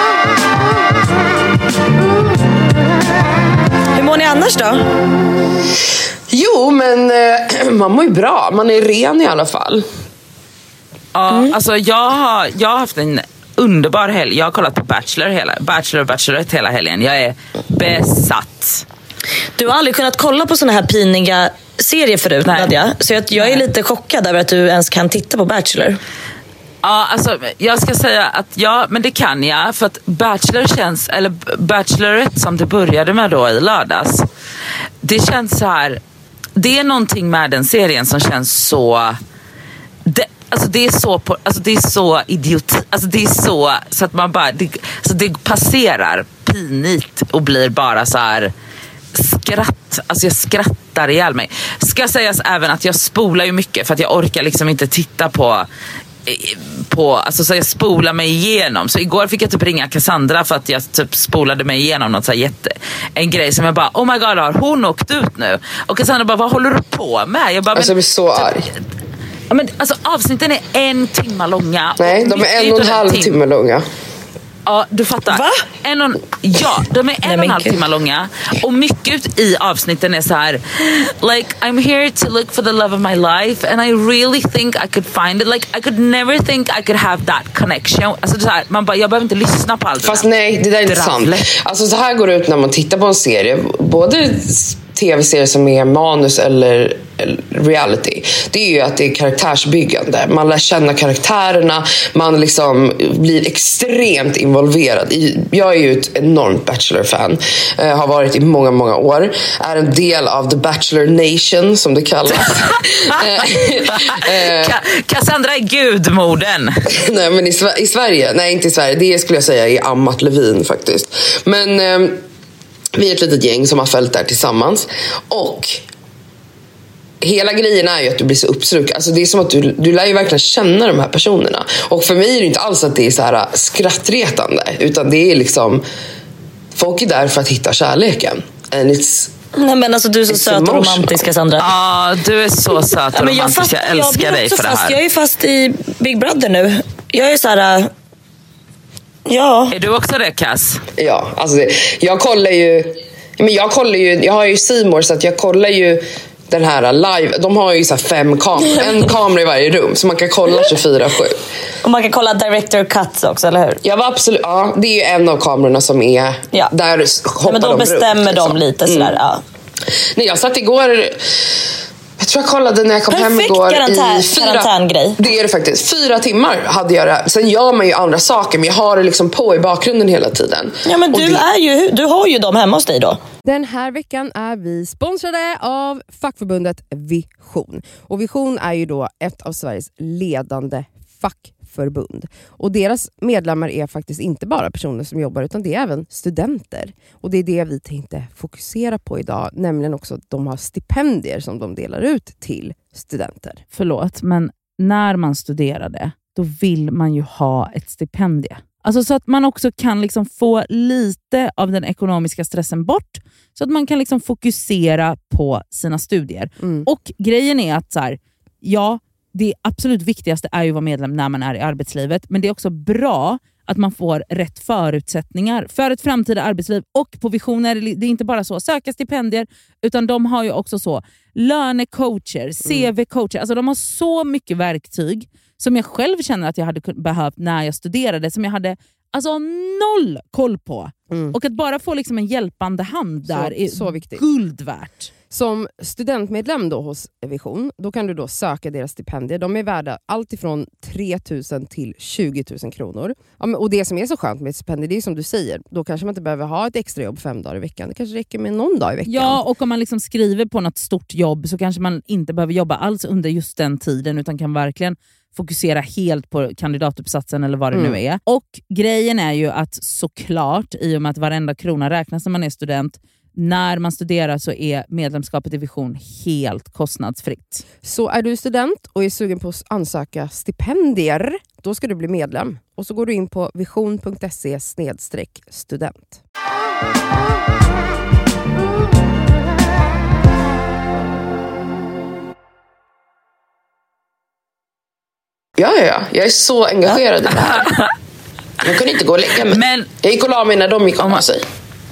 [SPEAKER 3] Hur mår ni annars då?
[SPEAKER 2] Jo, men eh, man mår ju bra. Man är ren i alla fall.
[SPEAKER 4] Ja, mm. alltså jag har, jag har haft en underbar helg. Jag har kollat på Bachelor hela, Bachelor och Bachelorette hela helgen. Jag är besatt.
[SPEAKER 3] Du har aldrig kunnat kolla på såna här piniga serier förut, Nej. Nadja. Så jag, jag är lite chockad över att du ens kan titta på Bachelor.
[SPEAKER 4] Ja, alltså jag ska säga att ja, men det kan jag. För att Bachelor känns, eller Bachelorette som det började med då i lördags, det känns så här, det är någonting med den serien som känns så, det, alltså det är så på, alltså det är så idiot, alltså det är så så att man bara det, alltså det passerar pinigt och blir bara så här skratt, alltså jag skrattar ihjäl mig. Ska sägas även att jag spolar ju mycket för att jag orkar liksom inte titta på på, alltså så jag spolar mig igenom. Så igår fick jag typ ringa Cassandra för att jag typ spolade mig igenom något så här jätte, en grej som jag bara, oh my god, har hon åkt ut nu? Och Cassandra bara, vad håller du på med? Jag bara,
[SPEAKER 2] alltså jag blir så arg.
[SPEAKER 4] Ja, men alltså avsnitten är en timme långa.
[SPEAKER 2] Nej, de är en och en halv tim- timme långa.
[SPEAKER 4] Ja, du fattar.
[SPEAKER 3] Va?
[SPEAKER 4] En och, ja, de är en Nej, och en halv timme långa. Och mycket i avsnitten är så här, like, I'm here to look for the love of my life and I really think I could find it. Like, I could never think I could have that connection. Alltså så här, man bara, jag behöver inte lyssna på allt.
[SPEAKER 2] Fast nej, det där är inte sant. Alltså så här går det ut när man tittar på en serie. Både tv-serier som är manus eller reality, det är ju att det är karaktärsbyggande. Man lär känna karaktärerna, man liksom blir extremt involverad i, jag är ju ett enormt Bachelor-fan, eh, har varit i många, många år, är en del av The Bachelor Nation som det kallas.
[SPEAKER 4] eh, Cassandra är gudmorden.
[SPEAKER 2] Nej, men i, i Sverige, nej inte i Sverige, det skulle jag säga är Amat Levin faktiskt. Men eh, vi är ett litet gäng som har följt där tillsammans. Och hela grejen är ju att du blir så uppslukad. Alltså det är som att du, du lär ju verkligen känna de här personerna. Och för mig är det inte alls att det är så här skrattretande. Utan det är liksom, folk är där för att hitta kärleken. And it's,
[SPEAKER 3] Nej men alltså du är så söt och romantisk, Cassandra.
[SPEAKER 4] Ja, du är så söt och ja, romantisk. Jag, fast, jag älskar jag dig för det här.
[SPEAKER 3] Fast. Jag är fast i Big Brother nu. Jag är så här. Ja.
[SPEAKER 4] Är du också det, Cass?
[SPEAKER 2] Ja, alltså det, jag kollar ju, men jag kollar ju, jag har ju C More så att jag kollar ju den här live. De har ju så här fem kameror, en kamera i varje rum så man kan kolla tjugofyra sju.
[SPEAKER 3] Och man kan kolla director cuts också, eller hur?
[SPEAKER 2] Ja, absolut. Ja, det är ju en av kamerorna som är
[SPEAKER 3] ja.
[SPEAKER 2] Där hoppar
[SPEAKER 3] men då
[SPEAKER 2] de
[SPEAKER 3] bestämmer
[SPEAKER 2] runt,
[SPEAKER 3] de liksom. lite sådär. Mm. Ja.
[SPEAKER 2] Nej, jag satt igår. Jag tror jag kollade när jag kom
[SPEAKER 3] Perfekt
[SPEAKER 2] hem igår
[SPEAKER 3] karantän,
[SPEAKER 2] i fyra,
[SPEAKER 3] karantängrej.
[SPEAKER 2] det är det faktiskt. Fyra timmar hade jag det. Sen gör man ju andra saker, men jag har det liksom på i bakgrunden hela tiden.
[SPEAKER 3] Ja, men du, det... är ju, du har ju dem hemma hos dig då.
[SPEAKER 1] Den här veckan är vi sponsrade av fackförbundet Vision. Och Vision är ju då ett av Sveriges ledande fackförbund. Och deras medlemmar är faktiskt inte bara personer som jobbar, utan det är även studenter. Och det är det vi tänkte fokusera på idag, nämligen också att de har stipendier som de delar ut till studenter.
[SPEAKER 5] Förlåt, men när man studerade, då vill man ju ha ett stipendie. Alltså så att man också kan liksom få lite av den ekonomiska stressen bort, så att man kan liksom fokusera på sina studier. Mm. Och grejen är att så här, ja, det absolut viktigaste är ju att vara medlem när man är i arbetslivet, men det är också bra att man får rätt förutsättningar för ett framtida arbetsliv. Och på Vision är det, det är inte bara så söka stipendier, utan de har ju också så lönecoacher, C V-coacher. Alltså de har så mycket verktyg som jag själv känner att jag hade behövt när jag studerade, som jag hade alltså noll koll på. Mm. Och att bara få liksom en hjälpande hand där så, är så viktigt. Guld värt.
[SPEAKER 1] Som studentmedlem då hos Vision, då kan du då söka deras stipendier. De är värda allt ifrån tre tusen till tjugo tusen kronor. Ja, men, och det som är så skönt med ett stipendium, det är som du säger, då kanske man inte behöver ha ett extra jobb fem dagar i veckan. Det kanske räcker med någon dag i veckan.
[SPEAKER 5] Ja, och om man liksom skriver på något stort jobb så kanske man inte behöver jobba alls under just den tiden, utan kan verkligen fokusera helt på kandidatuppsatsen eller vad det mm. nu är. Och grejen är ju att såklart, i och med att varenda krona räknas när man är student, när man studerar så är medlemskapet i Vision helt kostnadsfritt.
[SPEAKER 1] Så är du student och är sugen på att ansöka stipendier, då ska du bli medlem. Och så går du in på vision punkt se snedstreck student.
[SPEAKER 2] Ja, ja, ja. Jag är så engagerad i det här. Jag kunde inte gå och lägga mig. Men jag gick och la mig när de gick och la sig.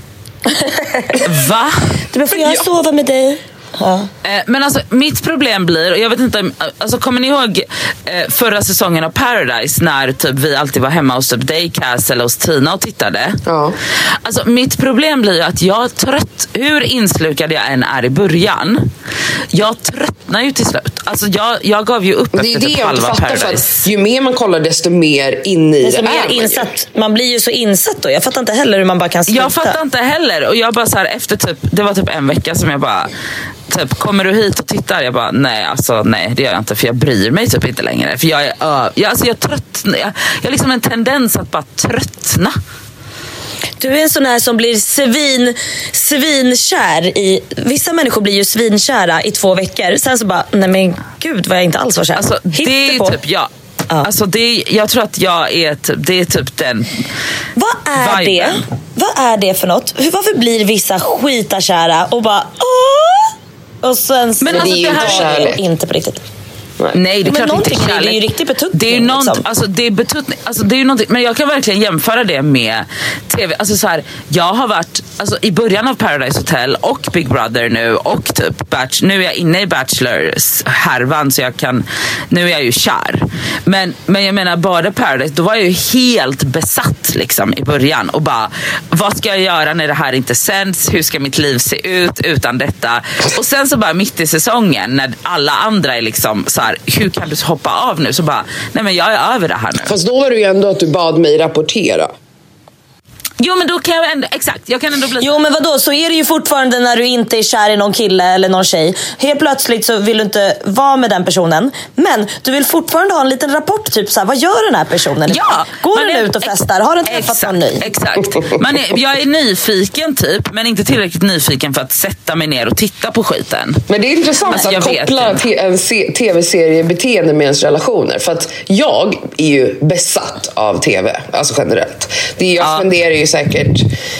[SPEAKER 4] Va?
[SPEAKER 3] Du bara, får jag
[SPEAKER 2] ja.
[SPEAKER 3] sova med dig? Ja.
[SPEAKER 4] Men alltså mitt problem blir, och jag vet inte, alltså kommer ni ihåg eh, förra säsongen av Paradise när typ vi alltid var hemma hos typ Daycast eller hos Tina och tittade?
[SPEAKER 2] Ja.
[SPEAKER 4] Alltså mitt problem blir ju att jag är trött, hur inslukad jag än är i början, jag tröttnar ju till slut. Alltså jag, jag gav ju upp efter typ halva Paradise.
[SPEAKER 2] Ju mer man kollar desto mer in i det, det är
[SPEAKER 3] man, insatt. Man blir ju så insatt då. Jag fattar inte heller hur man bara kan sluta.
[SPEAKER 4] Jag fattar inte heller, och jag bara så här, efter typ, det var typ en vecka som jag bara typ, kommer du hit och tittar? Jag bara, nej, alltså nej, det gör jag inte, för jag bryr mig typ inte längre. För jag är, uh, jag, alltså jag tröttnar, jag, jag har liksom en tendens att bara tröttna.
[SPEAKER 3] Du är en sån här som blir svin, svinkär i... Vissa människor blir ju svinkära i två veckor. Sen så bara, nej men gud vad jag inte alls var kär.
[SPEAKER 4] Alltså det är ju typ, ja. Ja. Alltså det, jag tror att jag är typ, det är typ den.
[SPEAKER 3] Vad är viben. det? Vad är det för något? Varför blir vissa skitakära och bara åh? Och sen
[SPEAKER 4] men alltså, det, det här
[SPEAKER 3] är inte på riktigt.
[SPEAKER 4] Nej, det är klart inte kärlek.
[SPEAKER 3] Det är ju riktigt betuttning.
[SPEAKER 4] Det är ju något,
[SPEAKER 3] liksom.
[SPEAKER 4] alltså det är betuttning, alltså det är ju någonting, men jag kan verkligen jämföra det med tv. Alltså så här, jag har varit alltså i början av Paradise Hotel och Big Brother nu och typ Batch, nu är jag inne i Bachelors härvan, så jag kan, nu är jag ju kär. Men men jag menar bara Paradise, då var jag ju helt besatt liksom i början och bara, vad ska jag göra när det här inte sänds? Hur ska mitt liv se ut utan detta? Och sen så bara mitt i säsongen när alla andra är liksom så här, hur kan du hoppa av nu? Så bara, nej men jag är över det här nu.
[SPEAKER 2] Fast då var det ju ändå att du bad mig rapportera.
[SPEAKER 4] Jo men då kan jag ändå, exakt, jag kan ändå bli...
[SPEAKER 3] Jo men vadå, så är det ju fortfarande när du inte är kär i någon kille eller någon tjej. Helt plötsligt så vill du inte vara med den personen, men du vill fortfarande ha en liten rapport, typ såhär, vad gör den här personen?
[SPEAKER 4] Ja,
[SPEAKER 3] går den är, ut och festar? Har den träffat
[SPEAKER 4] exakt,
[SPEAKER 3] någon ny?
[SPEAKER 4] Exakt, man är, jag är nyfiken typ, men inte tillräckligt nyfiken för att sätta mig ner och titta på skiten.
[SPEAKER 2] Men det är intressant alltså, att koppla t- en c- tv-seriebeteende med ens relationer. För att jag är ju besatt av tv, alltså generellt. Det är, jag ja. spenderar ju säkert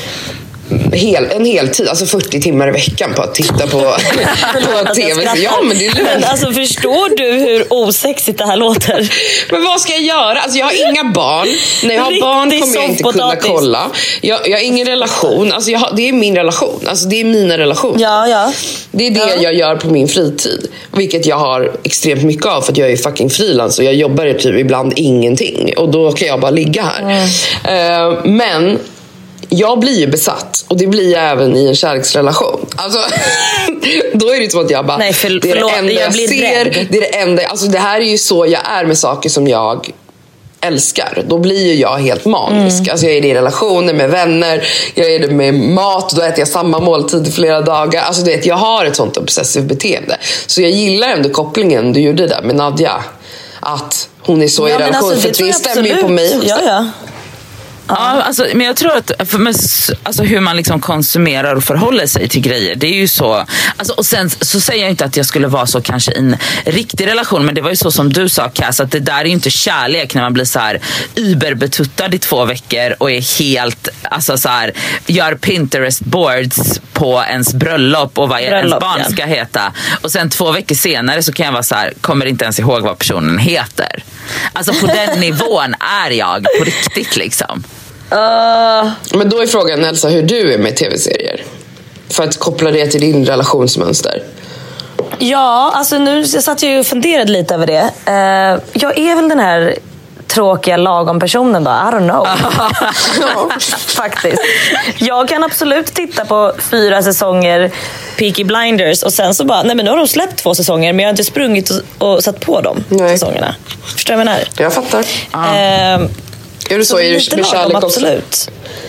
[SPEAKER 2] hel, en hel tid, alltså fyrtio timmar i veckan på att titta på, på tv. Ja, men det är lugnt.
[SPEAKER 3] Men alltså förstår du hur osexigt det här låter?
[SPEAKER 2] Men vad ska jag göra? Alltså jag har inga barn. När jag har barn kommer jag inte kunna kolla. Jag, jag har ingen relation. Alltså jag har, det är min relation. Alltså det är mina relationer.
[SPEAKER 3] Ja, ja.
[SPEAKER 2] Det är det ja. jag gör på min fritid. Vilket jag har extremt mycket av, för att jag är fucking frilans och jag jobbar typ ibland ingenting. Och då kan jag bara ligga här. Mm. Uh, men jag blir ju besatt, och det blir jag även i en kärleksrelation. Alltså, då är det som att jag bara,
[SPEAKER 3] nej, för,
[SPEAKER 2] det är
[SPEAKER 3] förlåt,
[SPEAKER 2] det enda jag, jag ser, rädd. det är det enda, alltså det här är ju så jag är med saker som jag älskar. Då blir ju jag helt manisk. Mm. Alltså jag är det i relationer med vänner, jag är det med mat, då äter jag samma måltid i flera dagar. Alltså det, jag har ett sånt obsessivt beteende. Så jag gillar ändå kopplingen du gjorde där med Nadja, att hon är så ja, i relation, alltså, för det, det stämmer ju på mig också.
[SPEAKER 3] Ja, ja.
[SPEAKER 4] Ja, alltså, men jag tror att för mig, alltså, hur man liksom konsumerar och förhåller sig till grejer, det är ju så alltså, och sen så säger jag inte att jag skulle vara så kanske i en riktig relation, men det var ju så som du sa, Cass, att det där är ju inte kärlek när man blir så här überbetuttad i två veckor och är helt, alltså så här, gör Pinterest boards på ens bröllop och vad bröllop, ens barn ska heta, och sen två veckor senare så kan jag vara så här, kommer inte ens ihåg vad personen heter. Alltså på den nivån är jag på riktigt liksom.
[SPEAKER 3] Uh...
[SPEAKER 2] Men då är frågan, Elsa, hur du är med tv-serier. För att koppla det till din relationsmönster.
[SPEAKER 3] Ja, alltså nu satt jag ju och funderade lite över det. Uh, jag är väl den här tråkiga lagom personen då, I don't know. Faktiskt. Jag kan absolut titta på fyra säsonger Peaky Blinders och sen så bara, nej men nu har de släppt två säsonger men jag har inte sprungit och, och satt på de nej. säsongerna. Förstår du vad jag menar?
[SPEAKER 2] Jag fattar.
[SPEAKER 3] Uh,
[SPEAKER 2] Är du så, så är det med kärlek också?
[SPEAKER 3] Absolut.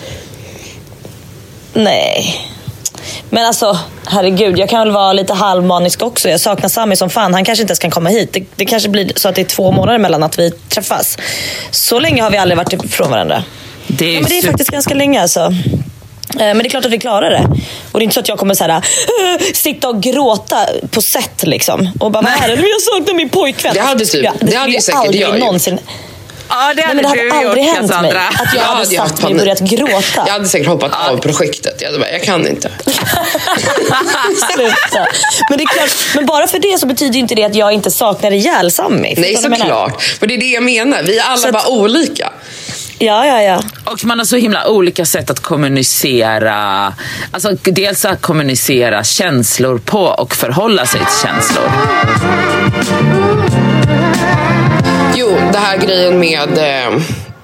[SPEAKER 3] Nej. Men alltså, herregud, jag kan väl vara lite halvmanisk också. Jag saknar Sami som fan, han kanske inte ens kan komma hit. Det, det kanske blir så att det är två månader mellan att vi träffas. Så länge har vi aldrig varit ifrån varandra. Det är, ja, men det är faktiskt ganska länge alltså. Men det är klart att vi klarar det. Och det är inte så att jag kommer så här, uh, sitta och gråta på set liksom. Och bara, vad är det? Jag saknar min pojkvän.
[SPEAKER 2] Det hade, typ, det det hade ju säkert jag
[SPEAKER 3] någonsin.
[SPEAKER 4] Ja, det hade,
[SPEAKER 3] Nej, men det hade
[SPEAKER 4] du
[SPEAKER 3] aldrig
[SPEAKER 4] gjort,
[SPEAKER 3] hänt
[SPEAKER 4] Cassandra.
[SPEAKER 3] mig att jag, jag hade satt mig och börjat gråta.
[SPEAKER 2] Jag hade säkert hoppat ja. av projektet. Jag hade bara, jag kan inte.
[SPEAKER 3] Sluta. Men, det är klart, men bara för det så betyder inte det att jag inte saknar ihjäl Sami.
[SPEAKER 2] Nej, såklart. För det är det jag menar. Vi är alla att, bara olika.
[SPEAKER 3] Ja, ja, ja.
[SPEAKER 4] Och man har så himla olika sätt att kommunicera. Alltså dels att kommunicera känslor på och förhålla sig till känslor.
[SPEAKER 2] Jo, det här grejen med eh,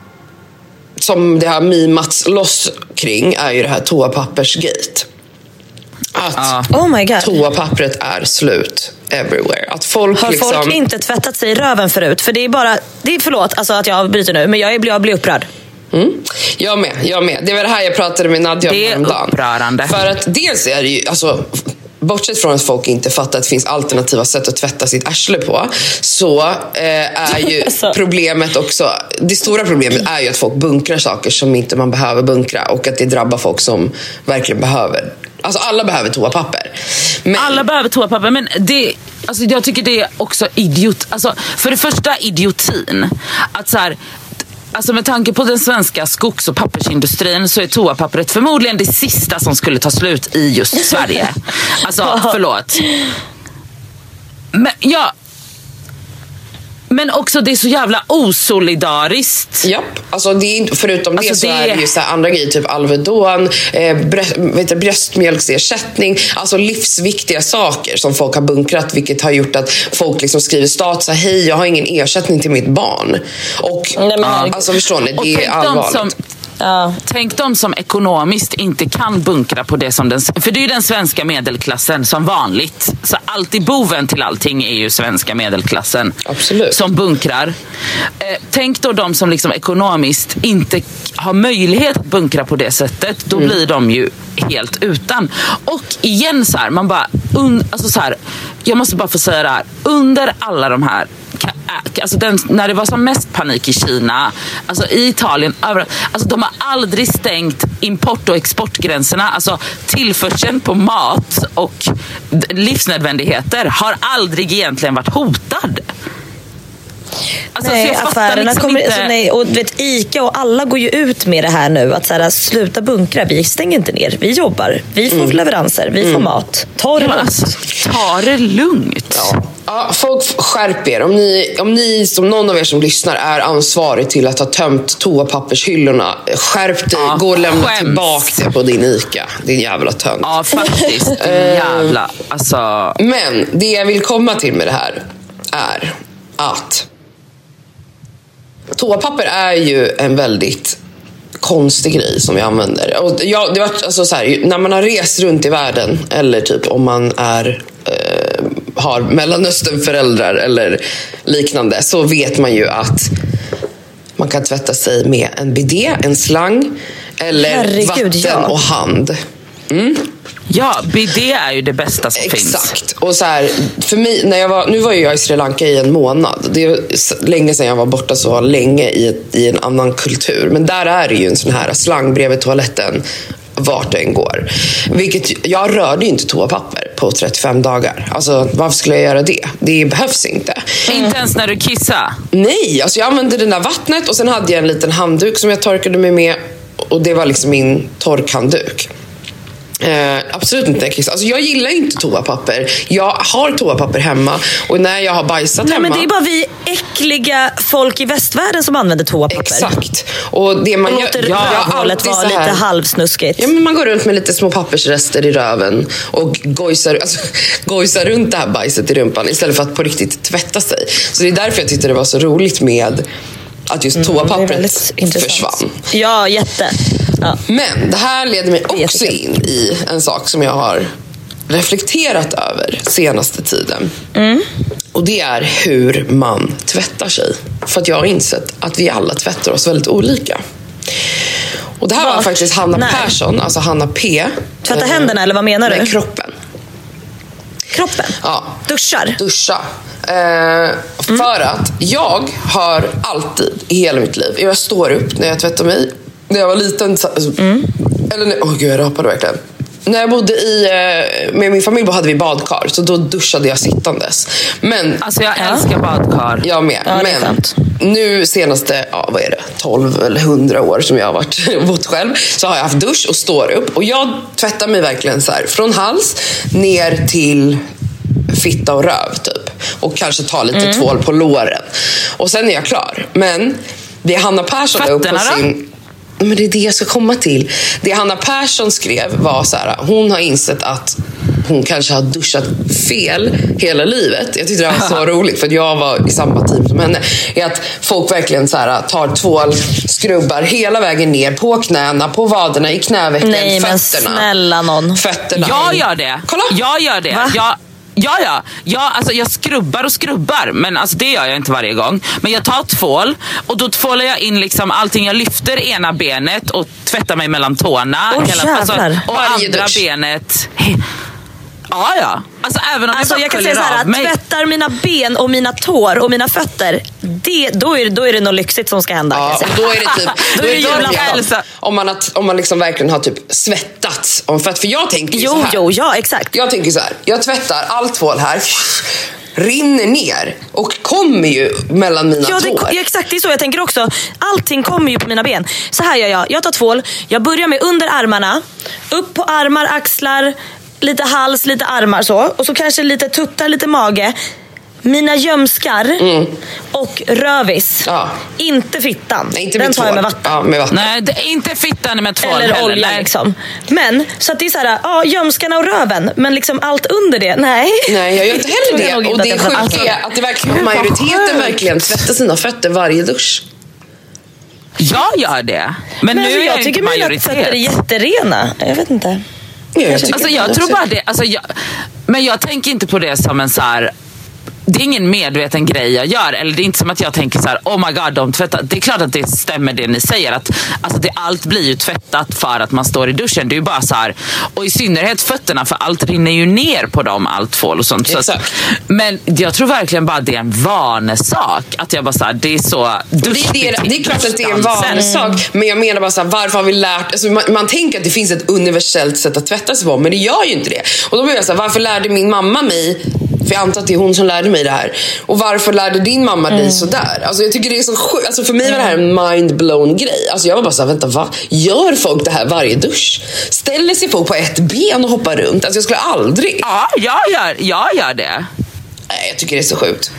[SPEAKER 2] som det har mimats loss kring är ju det här toapappersgate. Att
[SPEAKER 4] ah.
[SPEAKER 3] oh my God.
[SPEAKER 2] toapappret är slut everywhere. Att folk
[SPEAKER 3] har
[SPEAKER 2] liksom...
[SPEAKER 3] folk inte tvättat sig i röven förut? För det är bara, det är förlåt alltså att jag bryter nu, men jag blir, jag blir upprörd.
[SPEAKER 2] Mm. Jag med, jag med. Det var det här jag pratade med Nadja om häromdagen.
[SPEAKER 4] Det är upprörande.
[SPEAKER 2] För att dels är det ju, alltså, bortsett från att folk inte fattar att det finns alternativa sätt att tvätta sitt arsle på, så eh, är ju problemet också, det stora problemet är ju att folk bunkrar saker som inte man behöver bunkra, och att det drabbar folk som verkligen behöver. Alltså alla behöver toapapper. Men... Alla
[SPEAKER 4] behöver toapapper, men det, alltså jag tycker det är också idiot. Alltså för det första idiotin att så här, alltså med tanke på den svenska skogs- och pappersindustrin så är toapappret förmodligen det sista som skulle ta slut i just Sverige. Alltså förlåt. Men ja. Men också det är så jävla osolidariskt.
[SPEAKER 2] Ja, alltså det är inte, förutom det alltså så det... är det ju så här andra grejer, typ Alvedon, eh, bröst, vet du, bröstmjölksersättning, alltså livsviktiga saker som folk har bunkrat, vilket har gjort att folk liksom skriver stat så här, hej, jag har ingen ersättning till mitt barn. Och nej, men, alltså förstår ni, det är allvarligt. Som...
[SPEAKER 4] Uh. Tänk de som ekonomiskt inte kan bunkra på det som den... För det är ju den svenska medelklassen som vanligt. Så alltid boven till allting är ju svenska medelklassen.
[SPEAKER 2] Absolut.
[SPEAKER 4] Som bunkrar. Eh, tänk då de som liksom ekonomiskt inte har möjlighet att bunkra på det sättet. Då mm. blir de ju helt utan. Och igen så här, man bara... Un, alltså så här, jag måste bara få säga det här. Under alla de här... Alltså den, när det var som mest panik i Kina, alltså i Italien, alltså de har aldrig stängt import- och exportgränserna. Alltså tillförseln på mat och livsnödvändigheter har aldrig egentligen varit hotad. Alltså,
[SPEAKER 3] nej, affärerna liksom kommer inte... alltså, nej, och vet, Ica och alla går ju ut med det här nu att så här, sluta bunkra, vi stänger inte ner, vi jobbar, vi får mm. leveranser, vi mm. får mat, ta det lugnt.
[SPEAKER 4] Alltså, ta det lugnt.
[SPEAKER 2] Ja. Ja, folk skärp er. Om ni, om ni som någon av er som lyssnar är ansvarig till att ha tömt toapappershyllorna, skärp dig, ja, gå och lämna skäms. tillbaka det på din Ica. Din jävla tönt.
[SPEAKER 4] Ja, faktiskt. Din jävla, alltså...
[SPEAKER 2] Men det jag vill komma till med det här är att toapapper är ju en väldigt konstig grej som vi använder. Och jag, det var, alltså så här, när man har rest runt i världen, eller typ om man är eh, har Mellanösternföräldrar eller liknande, så vet man ju att man kan tvätta sig med en bidé, en slang eller herregud, vatten ja. och hand. Mm.
[SPEAKER 4] Ja, bidé är ju det bästa som
[SPEAKER 2] Exakt.
[SPEAKER 4] finns.
[SPEAKER 2] Exakt. Och så här, för mig, när jag var, nu var ju jag i Sri Lanka i en månad. Det är länge sedan jag var borta så länge i, ett, i en annan kultur. Men där är det ju en sån här slang bredvid toaletten vart den går. Vilket, jag rörde ju inte toapapper på trettiofem dagar. Alltså, varför skulle jag göra det? Det behövs inte.
[SPEAKER 4] Mm. Inte ens när du kissar?
[SPEAKER 2] Nej, alltså jag använde det där vattnet och sen hade jag en liten handduk som jag torkade mig med. Och det var liksom min torkhandduk. Eh, absolut inte äckligt. Alltså jag gillar inte toapapper. Jag har toapapper hemma. Och när jag har bajsat
[SPEAKER 3] Nej,
[SPEAKER 2] hemma...
[SPEAKER 3] men det är bara vi äckliga folk i västvärlden som använder toapapper.
[SPEAKER 2] Exakt. Och det man
[SPEAKER 3] och
[SPEAKER 2] gör,
[SPEAKER 3] låter
[SPEAKER 2] ja,
[SPEAKER 3] rövhållet vara lite halvsnuskigt.
[SPEAKER 2] Ja, men man går runt med lite små pappersrester i röven och gojsar, alltså, gojsar runt det här bajset i rumpan istället för att på riktigt tvätta sig. Så det är därför jag tyckte det var så roligt med att just toapappret mm, försvann.
[SPEAKER 3] Ja, jätte. Ja.
[SPEAKER 2] Men det här leder mig också in i en sak som jag har reflekterat över senaste tiden. Mm. Och det är hur man tvättar sig. För att jag har insett att vi alla tvättar oss väldigt olika. Och det här Vart? var faktiskt Hanna Nej. Persson, alltså Hanna P.
[SPEAKER 3] Tvätta äh, händerna eller vad menar du?
[SPEAKER 2] Nej, kroppen.
[SPEAKER 3] Kroppen?
[SPEAKER 2] Ja.
[SPEAKER 3] Duschar?
[SPEAKER 2] Duscha. Eh, mm. För att jag har alltid i hela mitt liv, jag står upp när jag tvättar mig. När jag var liten, alltså, mm. eller åh oh gud, jag rapade verkligen. När jag bodde i, med min familj hade vi badkar. Så då duschade jag sittandes. Men,
[SPEAKER 4] alltså jag älskar badkar.
[SPEAKER 2] Jag med. Ja, men nu senaste, ja, vad är det, tolv eller hundra år som jag har varit bott själv, så har jag haft dusch och står upp. Och jag tvättar mig verkligen så här, från hals ner till fitta och röv typ. Och kanske ta lite mm. tvål på låren. Och sen är jag klar. Men det Hanna Persson upp på sin... Men det är det jag ska komma till. Det Hanna Persson skrev var så här: hon har insett att hon kanske har duschat fel hela livet. Jag tyckte det var så roligt, för jag var i samma team som henne. Är att folk verkligen så här, tar tvål, skrubbar hela vägen ner på knäna, på vaderna, i knävecken,
[SPEAKER 3] Nej,
[SPEAKER 2] fötterna.
[SPEAKER 3] Men snälla någon.
[SPEAKER 2] Fötterna.
[SPEAKER 4] Jag gör det.
[SPEAKER 2] Kolla.
[SPEAKER 4] Jag gör det.
[SPEAKER 3] Va?
[SPEAKER 4] Jag... Ja, ja. ja alltså jag skrubbar och skrubbar. Men alltså det gör jag inte varje gång. Men jag tar tvål. Och då tvålar jag in liksom allting. Jag lyfter ena benet och tvättar mig mellan tårna.
[SPEAKER 3] Oh,
[SPEAKER 4] hela, alltså, och
[SPEAKER 2] Varje
[SPEAKER 4] andra
[SPEAKER 2] dusch.
[SPEAKER 4] benet. Ja, ja. Alltså även om
[SPEAKER 3] alltså,
[SPEAKER 4] jag,
[SPEAKER 3] jag kan säga så här, att mig... tvättar mina ben och mina tår och mina fötter, det, då, är det, då är det något lyxigt som ska hända.
[SPEAKER 2] Ja, då är det typ
[SPEAKER 3] då är det
[SPEAKER 2] julafton. Om man, har, om man liksom verkligen har typ svettats. För, att, för jag tänker ju
[SPEAKER 3] jo,
[SPEAKER 2] så här.
[SPEAKER 3] Jo, ja, exakt.
[SPEAKER 2] Jag tänker så här, jag tvättar allt tvål här, rinner ner och kommer ju mellan mina
[SPEAKER 3] ja, det,
[SPEAKER 2] tår.
[SPEAKER 3] Ja, exakt, det är så jag tänker också. Allting kommer ju på mina ben. Så här gör jag, jag tar tvål, jag börjar med under armarna, upp på armar, axlar, lite hals, lite armar så. Och så kanske lite tuttar, lite mage. Mina gömskar mm. och rövis. Ja. Inte fittan.
[SPEAKER 2] Nej, inte
[SPEAKER 3] den
[SPEAKER 2] med
[SPEAKER 3] tar jag med vatten.
[SPEAKER 2] Ja, med vatten.
[SPEAKER 4] Nej, det är inte fittan med tvål.
[SPEAKER 3] Eller olja
[SPEAKER 4] nej.
[SPEAKER 3] liksom. Men så att det är så här, ja, gömskarna och röven, men liksom allt under det. Nej.
[SPEAKER 2] Nej, jag gör inte heller det. Och det är sjukt är att det verkligen majoriteten verkligen tvättar sina fötter varje dusch.
[SPEAKER 4] Jag gör det. Men, men nu är jag, jag tycker mina fötter
[SPEAKER 3] är jätterena. Jag vet inte.
[SPEAKER 2] Jag
[SPEAKER 4] alltså jag tror bara det alltså jag, men jag tänker inte på det som en så här. Det är ingen medveten grej jag gör. Eller det är inte som att jag tänker så här: oh my god, de tvättar. Det är klart att det stämmer det ni säger, att alltså det, allt blir ju tvättat för att man står i duschen. Det är ju bara så här. Och i synnerhet fötterna, för allt rinner ju ner på dem, allt tvål och sånt. Så att, men jag tror verkligen bara det är en vanesak. Att jag bara så här, det är så duschigt.
[SPEAKER 2] Det, det, det är klart att det är en vanesak. Men jag menar bara så här, varför har vi lärt alltså man, man tänker att det finns ett universellt sätt att tvätta sig på, men det gör ju inte det. Och då blir jag så här, varför lärde min mamma mig, för jag antar att det är hon som lärde mig det här. Och varför lärde din mamma mm. dig sådär? Alltså jag tycker det är så sjukt. Alltså för mig var det här en mind-blown grej. Alltså jag var bara så här, vänta, vad? Gör folk det här varje dusch? Ställer sig folk på ett ben och hoppar runt? Alltså jag skulle aldrig.
[SPEAKER 4] Ja, jag gör, jag gör det.
[SPEAKER 2] Nej, jag tycker det är så sjukt.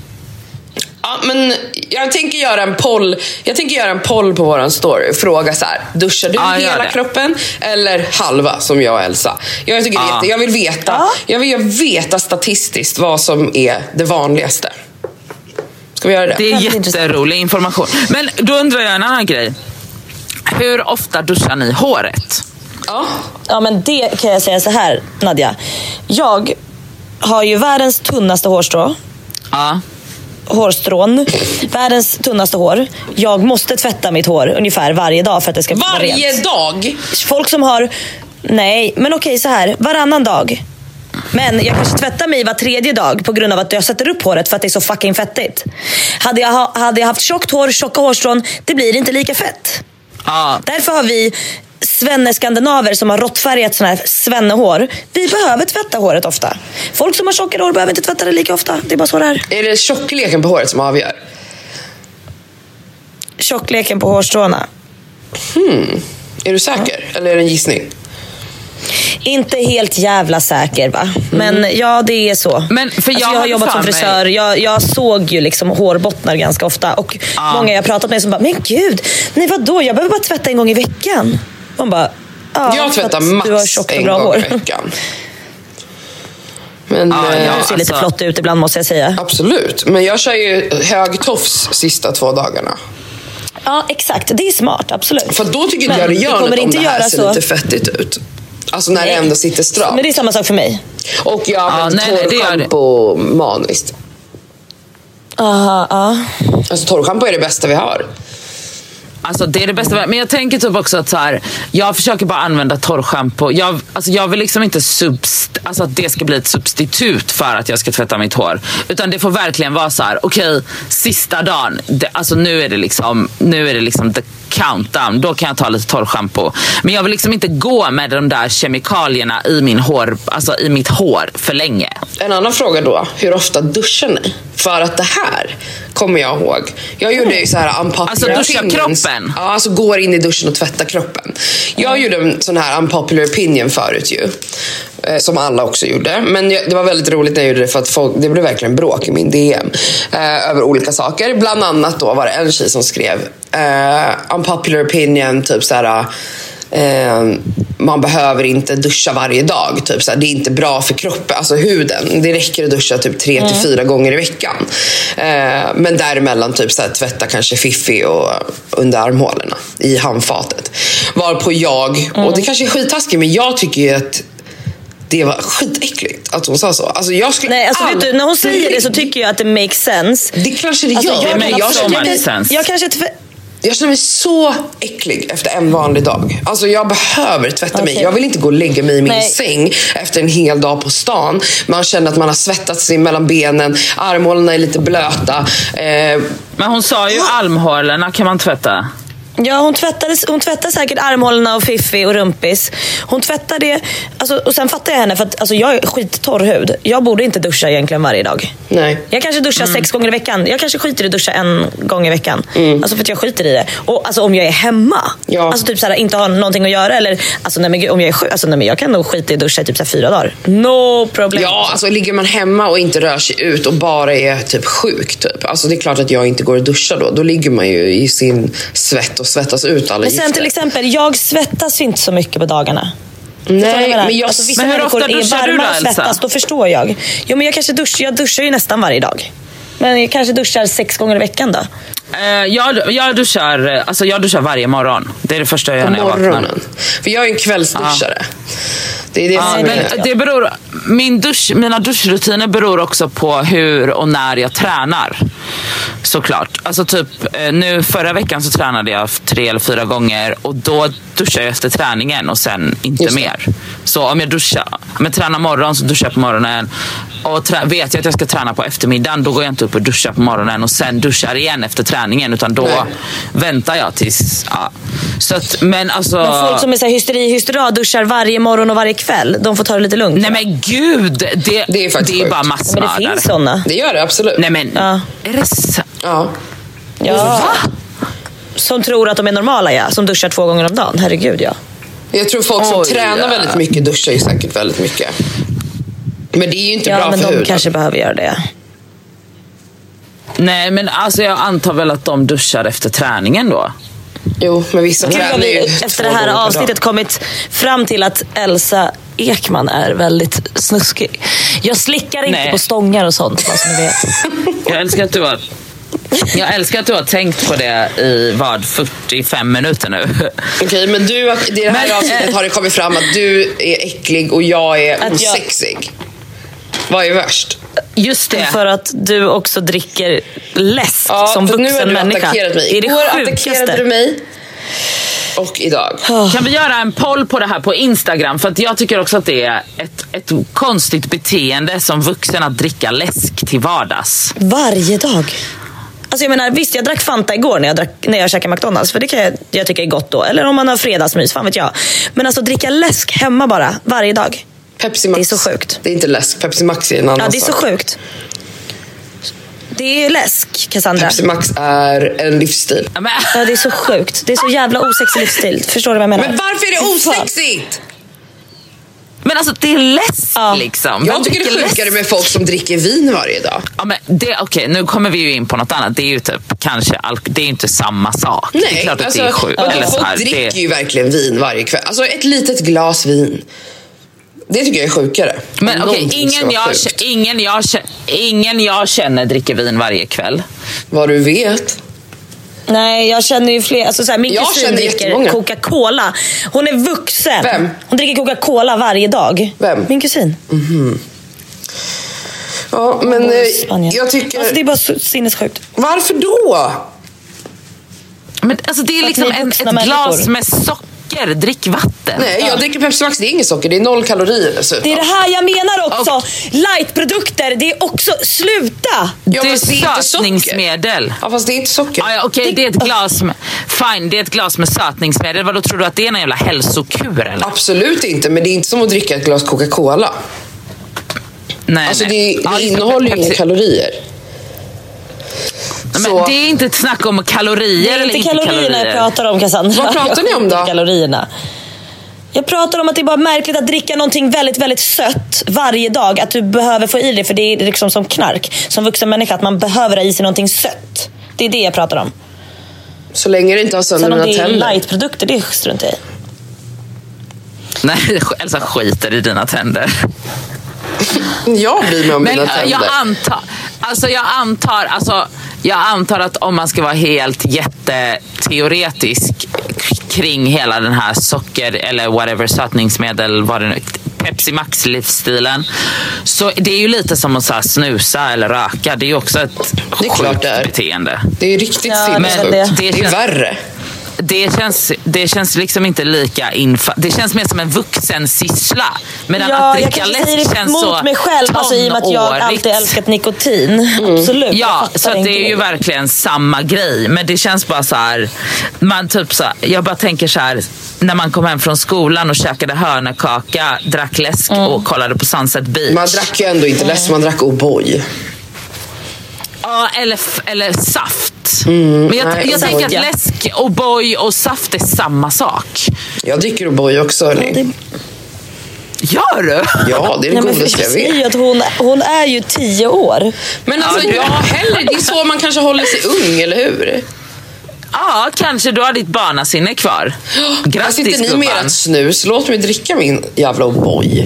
[SPEAKER 2] Ja, men jag tänker göra en poll. Jag tänker göra en poll på våran story. Fråga så här: duschar du
[SPEAKER 4] ja,
[SPEAKER 2] hela kroppen eller halva som jag och Elsa? Jag tycker ja. det, jag vill veta. Ja. Jag vill veta statistiskt vad som är det vanligaste. Ska vi göra det?
[SPEAKER 4] Det är jätterolig information. Men då undrar jag en annan grej. Hur ofta duschar ni håret?
[SPEAKER 2] Ja.
[SPEAKER 3] Ja, men det kan jag säga så här, Nadja. Jag har ju världens tunnaste hårstrå.
[SPEAKER 4] Ja.
[SPEAKER 3] Hårstrån, världens tunnaste hår. Jag måste tvätta mitt hår ungefär varje dag för att det ska vara rent.
[SPEAKER 2] Varje dag?
[SPEAKER 3] Folk som har, nej, men okej så här, varannan dag. Men jag kanske tvättar mig var tredje dag på grund av att jag sätter upp håret för att det är så fucking fettigt. Hade jag, ha, hade jag haft tjockt hår, tjocka hårstrån, det blir inte lika fett.
[SPEAKER 4] Ja.
[SPEAKER 3] Därför har vi svenneskandinaver som har råttfärgat sån här svennehår. Vi behöver tvätta håret ofta. Folk som har tjockare hår behöver inte tvätta det lika ofta. Det är bara så det är.
[SPEAKER 2] Är det tjockleken på håret som avgör?
[SPEAKER 3] Tjockleken på hårstråna.
[SPEAKER 2] Hmm. Är du säker? Ja. Eller är det en gissning?
[SPEAKER 3] Inte helt jävla säker va. Men mm. ja, det är så.
[SPEAKER 4] Men för jag,
[SPEAKER 3] alltså, jag har jobbat som frisör. Jag, jag såg ju liksom hårbottnar ganska ofta. Och ah. många jag pratat med som bara, men gud, nej vadå? Jag behöver bara tvätta en gång i veckan. Man bara, ja,
[SPEAKER 2] jag tvättar max en gång hår. i veckan. Men
[SPEAKER 3] ah,
[SPEAKER 2] äh,
[SPEAKER 3] jag ser lite
[SPEAKER 2] alltså,
[SPEAKER 3] flott ut ibland måste jag säga.
[SPEAKER 2] Absolut, men jag kör ju hög tofs sista två dagarna.
[SPEAKER 3] Ja, exakt. Det är smart, absolut.
[SPEAKER 2] För då tycker men jag det gör något om det här ser så... lite fettigt ut. Alltså när nej. det ändå sitter stramt.
[SPEAKER 3] Men det är samma sak för mig.
[SPEAKER 2] Och jag använder ja, torrschampo maniskt.
[SPEAKER 3] Aha, ja.
[SPEAKER 2] Alltså torrschampo är det bästa vi har.
[SPEAKER 4] Alltså det är det bästa. Men jag tänker typ också att så här, jag försöker bara använda torrschampo. Jag, alltså jag vill liksom inte subst, alltså att det ska bli ett substitut för att jag ska tvätta mitt hår. Utan det får verkligen vara så här, okej, okay, sista dagen. Det, alltså nu är det liksom, nu är det liksom the countdown. Då kan jag ta lite torrschampo. Men jag vill liksom inte gå med de där kemikalierna i min hår, alltså i mitt hår för länge. En
[SPEAKER 2] annan fråga då, hur ofta duschar ni? För att det här kommer jag ihåg. Jag gjorde ju så här unpopular
[SPEAKER 4] alltså duscha opinions. kroppen.
[SPEAKER 2] Ja, alltså går in i duschen och tvätta kroppen. Jag mm. gjorde en sån här unpopular opinion förut ju. Eh, som alla också gjorde. Men jag, det var väldigt roligt när jag gjorde det för att folk, det blev verkligen bråk i min D M. Eh, över olika saker. Bland annat då var det en tjej som skrev eh, unpopular opinion typ så här. Eh, man behöver inte duscha varje dag typ, så här, det är inte bra för kroppen, alltså huden, det räcker att duscha typ tre till fyra gånger i veckan, eh, men däremellan typ så här, tvätta kanske fiffi och under armhålorna i handfatet, varpå jag mm. och det kanske är skittaskigt, men jag tycker ju att det var skitäckligt att hon sa så. Alltså jag skulle
[SPEAKER 3] Nej, alltså vet du, när hon säger det så tycker jag att det makes sense.
[SPEAKER 2] Det kanske det
[SPEAKER 3] alltså,
[SPEAKER 2] gör,
[SPEAKER 3] jag,
[SPEAKER 2] men jag,
[SPEAKER 3] jag,
[SPEAKER 2] jag,
[SPEAKER 3] jag, jag, jag kanske tv-
[SPEAKER 2] Jag känner mig så äcklig efter en vanlig dag. Alltså jag behöver tvätta okay. mig. Jag vill inte gå och lägga mig i min Nej. säng efter en hel dag på stan. Man känner att man har svettats sig mellan benen. Armhålorna är lite blöta. Eh...
[SPEAKER 4] Men hon sa ju armhålorna kan man tvätta.
[SPEAKER 3] Ja, hon tvättade, hon tvättade säkert armhålorna och fiffi och rumpis. Hon tvättade det, alltså, och sen fattar jag henne för att alltså, jag är skittorr hud. Jag borde inte duscha egentligen varje dag.
[SPEAKER 2] Nej.
[SPEAKER 3] Jag kanske duschar mm. sex gånger i veckan. Jag kanske skiter i att duscha en gång i veckan.
[SPEAKER 2] Mm.
[SPEAKER 3] Alltså för att jag skiter i det. Och alltså om jag är hemma,
[SPEAKER 2] ja.
[SPEAKER 3] alltså typ såhär, inte har någonting att göra eller alltså nej, men, om jag är sjuk, alltså nej, men jag kan nog skita i att duscha i typ såhär, fyra dagar. No problem.
[SPEAKER 2] Ja, alltså ligger man hemma och inte rör sig ut och bara är typ sjuk typ. Alltså det är klart att jag inte går och duschar då. Då ligger man ju i sin svett och svettas ut alla.
[SPEAKER 3] Men sen gifter. Till exempel, jag svettas inte så mycket på dagarna.
[SPEAKER 2] Nej, men, jag,
[SPEAKER 3] alltså,
[SPEAKER 4] men hur ofta duschar du då, Elsa?
[SPEAKER 3] Svettas, då förstår jag. Jo, men jag kanske duschar, jag duschar ju nästan varje dag. Men jag kanske duschar sex gånger i veckan då.
[SPEAKER 4] Uh, jag, jag, duschar, alltså jag duschar varje morgon. Det är det första jag gör när jag vaknar.
[SPEAKER 2] För jag är en kvällsduschare. Ja. Det är det
[SPEAKER 4] ja,
[SPEAKER 2] som
[SPEAKER 4] men
[SPEAKER 2] är...
[SPEAKER 4] det beror, min dusch, mina duschrutiner beror också på hur och när jag tränar. Såklart. Alltså typ nu förra veckan så tränade jag tre eller fyra gånger och då duschar jag efter träningen och sen inte mer. Så om jag duschar, om jag tränar morgon så duschar jag på morgonen och trä, vet jag att jag ska träna på eftermiddagen, då går jag inte upp och duschar på morgonen och sen duschar igen efter träningen, utan då Nej. väntar jag tills ja. Så att, men alltså
[SPEAKER 3] men folk som är så här hysteri hystera duschar varje morgon och varje kväll, de får ta det lite lugnt.
[SPEAKER 4] Nej men gud, det, det är, faktiskt det är bara massmördare.
[SPEAKER 3] Men det finns såna.
[SPEAKER 2] Det gör det absolut.
[SPEAKER 4] Nej men
[SPEAKER 3] ja.
[SPEAKER 4] Är det så?
[SPEAKER 2] Ja.
[SPEAKER 3] Ja. Va? Som tror att de är normala, ja. Som duschar två gånger om dagen. Herregud, ja.
[SPEAKER 2] Jag tror folk som Oj, tränar ja. väldigt mycket duschar ju säkert väldigt mycket. Men det är ju inte
[SPEAKER 3] ja,
[SPEAKER 2] bra
[SPEAKER 3] men
[SPEAKER 2] för
[SPEAKER 3] de
[SPEAKER 2] huden.
[SPEAKER 3] Kanske behöver göra det.
[SPEAKER 4] Nej, men alltså jag antar väl att de duschar efter träningen då.
[SPEAKER 2] Jo, men vissa
[SPEAKER 3] Gud,
[SPEAKER 2] tränar ju
[SPEAKER 3] efter det här avsnittet kommit fram till att Elsa Ekman är väldigt snuskig. Jag slickar inte Nej. på stångar och sånt, vad som ni vet.
[SPEAKER 4] Jag älskar att du har Jag älskar att du har tänkt på det i vad, fyrtiofem minuter nu.
[SPEAKER 2] Okej, okay, men du, i det här men, avsnittet har det kommit fram att du är äcklig och jag är osexig. Jag... Vad är värst?
[SPEAKER 4] Just det.
[SPEAKER 3] För att du också dricker läsk
[SPEAKER 2] ja,
[SPEAKER 3] som vuxen människa.
[SPEAKER 2] Nu har du attackerat mig.
[SPEAKER 3] Det är det
[SPEAKER 2] Igår attackerade du mig. Och idag.
[SPEAKER 4] Kan vi göra en poll på det här på Instagram? För att jag tycker också att det är ett, ett konstigt beteende som vuxen att dricka läsk till vardags.
[SPEAKER 3] Varje dag. Alltså jag menar, visst jag drack Fanta igår när jag, drack, när jag käkade McDonalds. För det kan jag, jag tycka är gott då. Eller om man har fredagsmys, fan vet jag. Men alltså dricka läsk hemma bara, varje dag.
[SPEAKER 2] Pepsi Max.
[SPEAKER 3] Det är så sjukt.
[SPEAKER 2] Det är inte läsk, Pepsi Max är en annan sak.
[SPEAKER 3] Ja, det är så sjukt. Det är läsk, Cassandra.
[SPEAKER 2] Pepsi Max är en livsstil.
[SPEAKER 3] Ja, det är så sjukt. Det är så jävla osexig livsstil. Förstår du vad jag menar?
[SPEAKER 2] Men varför är det osexigt?
[SPEAKER 4] Men alltså det är läsk ja. liksom.
[SPEAKER 2] Jag tycker det är sjukare med folk som dricker vin varje dag.
[SPEAKER 4] Ja, men det, okej, nu kommer vi ju in på något annat. Det är ju typ kanske, det är ju inte samma sak.
[SPEAKER 2] Nej,
[SPEAKER 4] det är klart att
[SPEAKER 2] alltså,
[SPEAKER 4] det är sjukt.
[SPEAKER 2] Ja.
[SPEAKER 4] Eller
[SPEAKER 2] Folk
[SPEAKER 4] så här,
[SPEAKER 2] dricker
[SPEAKER 4] det...
[SPEAKER 2] ju verkligen vin varje kväll. Alltså ett litet glas vin. Det tycker jag är sjukare.
[SPEAKER 4] Men okej, okay, ingen, jag, ingen, jag, ingen jag känner dricker vin varje kväll.
[SPEAKER 2] Vad du vet.
[SPEAKER 3] Nej, jag känner ju fler. Alltså, så här, min
[SPEAKER 2] jag
[SPEAKER 3] kusin dricker Coca-Cola. Hon är vuxen.
[SPEAKER 2] Vem?
[SPEAKER 3] Hon dricker Coca-Cola varje dag.
[SPEAKER 2] Vem?
[SPEAKER 3] Min kusin.
[SPEAKER 2] Mm-hmm. Ja, men eh, jag tycker...
[SPEAKER 3] Alltså, det är bara sinnessjukt.
[SPEAKER 2] Varför då?
[SPEAKER 4] Men alltså, det är liksom en, ett människor. glas med socker. Drick vatten.
[SPEAKER 2] Nej, jag ja. dricker Pepsi Max. Det är inget socker, det är noll kalorier dessutom.
[SPEAKER 3] Det är det här jag menar också. Och... Lightprodukter, det är också... Sluta!
[SPEAKER 2] Ja,
[SPEAKER 4] det är
[SPEAKER 2] sötningsmedel. Ja, fast det är inte socker.
[SPEAKER 4] Ja, ja, okej, okay, det är ett glas med... Fine, det är ett glas med sötningsmedel. Vad då tror du att det är en jävla hälsokur eller?
[SPEAKER 2] Absolut inte, men det är inte som att dricka ett glas Coca-Cola.
[SPEAKER 4] Nej,
[SPEAKER 2] alltså
[SPEAKER 4] nej.
[SPEAKER 2] det, det innehåller ju inga kalorier.
[SPEAKER 4] Men så. Det är inte ett snack om kalorier.
[SPEAKER 3] Det är
[SPEAKER 4] inte
[SPEAKER 3] inte kalorierna kalorier. Jag pratar om, Cassandra.
[SPEAKER 2] Vad pratar ni om då?
[SPEAKER 3] Kalorierna. Jag pratar om att det är bara märkligt att dricka någonting väldigt, väldigt sött varje dag. Att du behöver få i det, för det är liksom som knark. Som vuxen människa, att man behöver ha i sig någonting sött. Det är det jag pratar om.
[SPEAKER 2] Så länge det inte har sönder mina tänder.
[SPEAKER 3] Sen om det är lightprodukter, det är strunt i.
[SPEAKER 4] Nej, Elsa skiter i dina tänder.
[SPEAKER 2] Jag bryr mig om mina
[SPEAKER 4] Men
[SPEAKER 2] tänder.
[SPEAKER 4] jag antar, alltså jag antar, alltså jag antar att om man ska vara helt jätteteoretisk kring hela den här socker eller whatever sötningsmedel, vad det nu, Pepsi Max livsstilen, så det är ju lite som att så här, snusa eller röka. Det är ju också ett
[SPEAKER 2] det är klart det är.
[SPEAKER 4] beteende.
[SPEAKER 2] Det är riktigt
[SPEAKER 3] ja,
[SPEAKER 2] sinnessjukt.
[SPEAKER 3] det,
[SPEAKER 2] det, det är värre.
[SPEAKER 4] Det känns, det känns liksom inte lika infa- det känns mer som en vuxen syssla. Medan
[SPEAKER 3] ja,
[SPEAKER 4] att dricka läsk känns så
[SPEAKER 3] mot mig själv, alltså, i och med att jag alltid älskat nikotin. Mm. Absolut.
[SPEAKER 4] Ja, så att det är ju verkligen samma grej. Men det känns bara så här, man typ så här, jag bara tänker så här, när man kom hem från skolan och käkade hörnekaka, drack läsk mm. och kollade på Sunset Beach.
[SPEAKER 2] Man drack ju ändå inte läsk, man drack O'boy.
[SPEAKER 4] Ja, eller, eller saft.
[SPEAKER 2] Mm,
[SPEAKER 4] men jag,
[SPEAKER 2] nej,
[SPEAKER 4] jag tänker att läsk, O'boy och saft är samma sak.
[SPEAKER 2] Jag dricker O'boy också, hörni.
[SPEAKER 3] Ja, det...
[SPEAKER 4] Gör du?
[SPEAKER 2] Ja, det är det godaste jag vet.
[SPEAKER 3] Att hon, hon är ju tio år.
[SPEAKER 2] Men alltså,
[SPEAKER 4] ja,
[SPEAKER 2] jag heller, det är så man kanske håller sig ung, eller hur?
[SPEAKER 4] Ja, kanske du har ditt barnasinne kvar. Grattis,
[SPEAKER 2] sitter ni med ert snus? Låt mig dricka min jävla O'boy.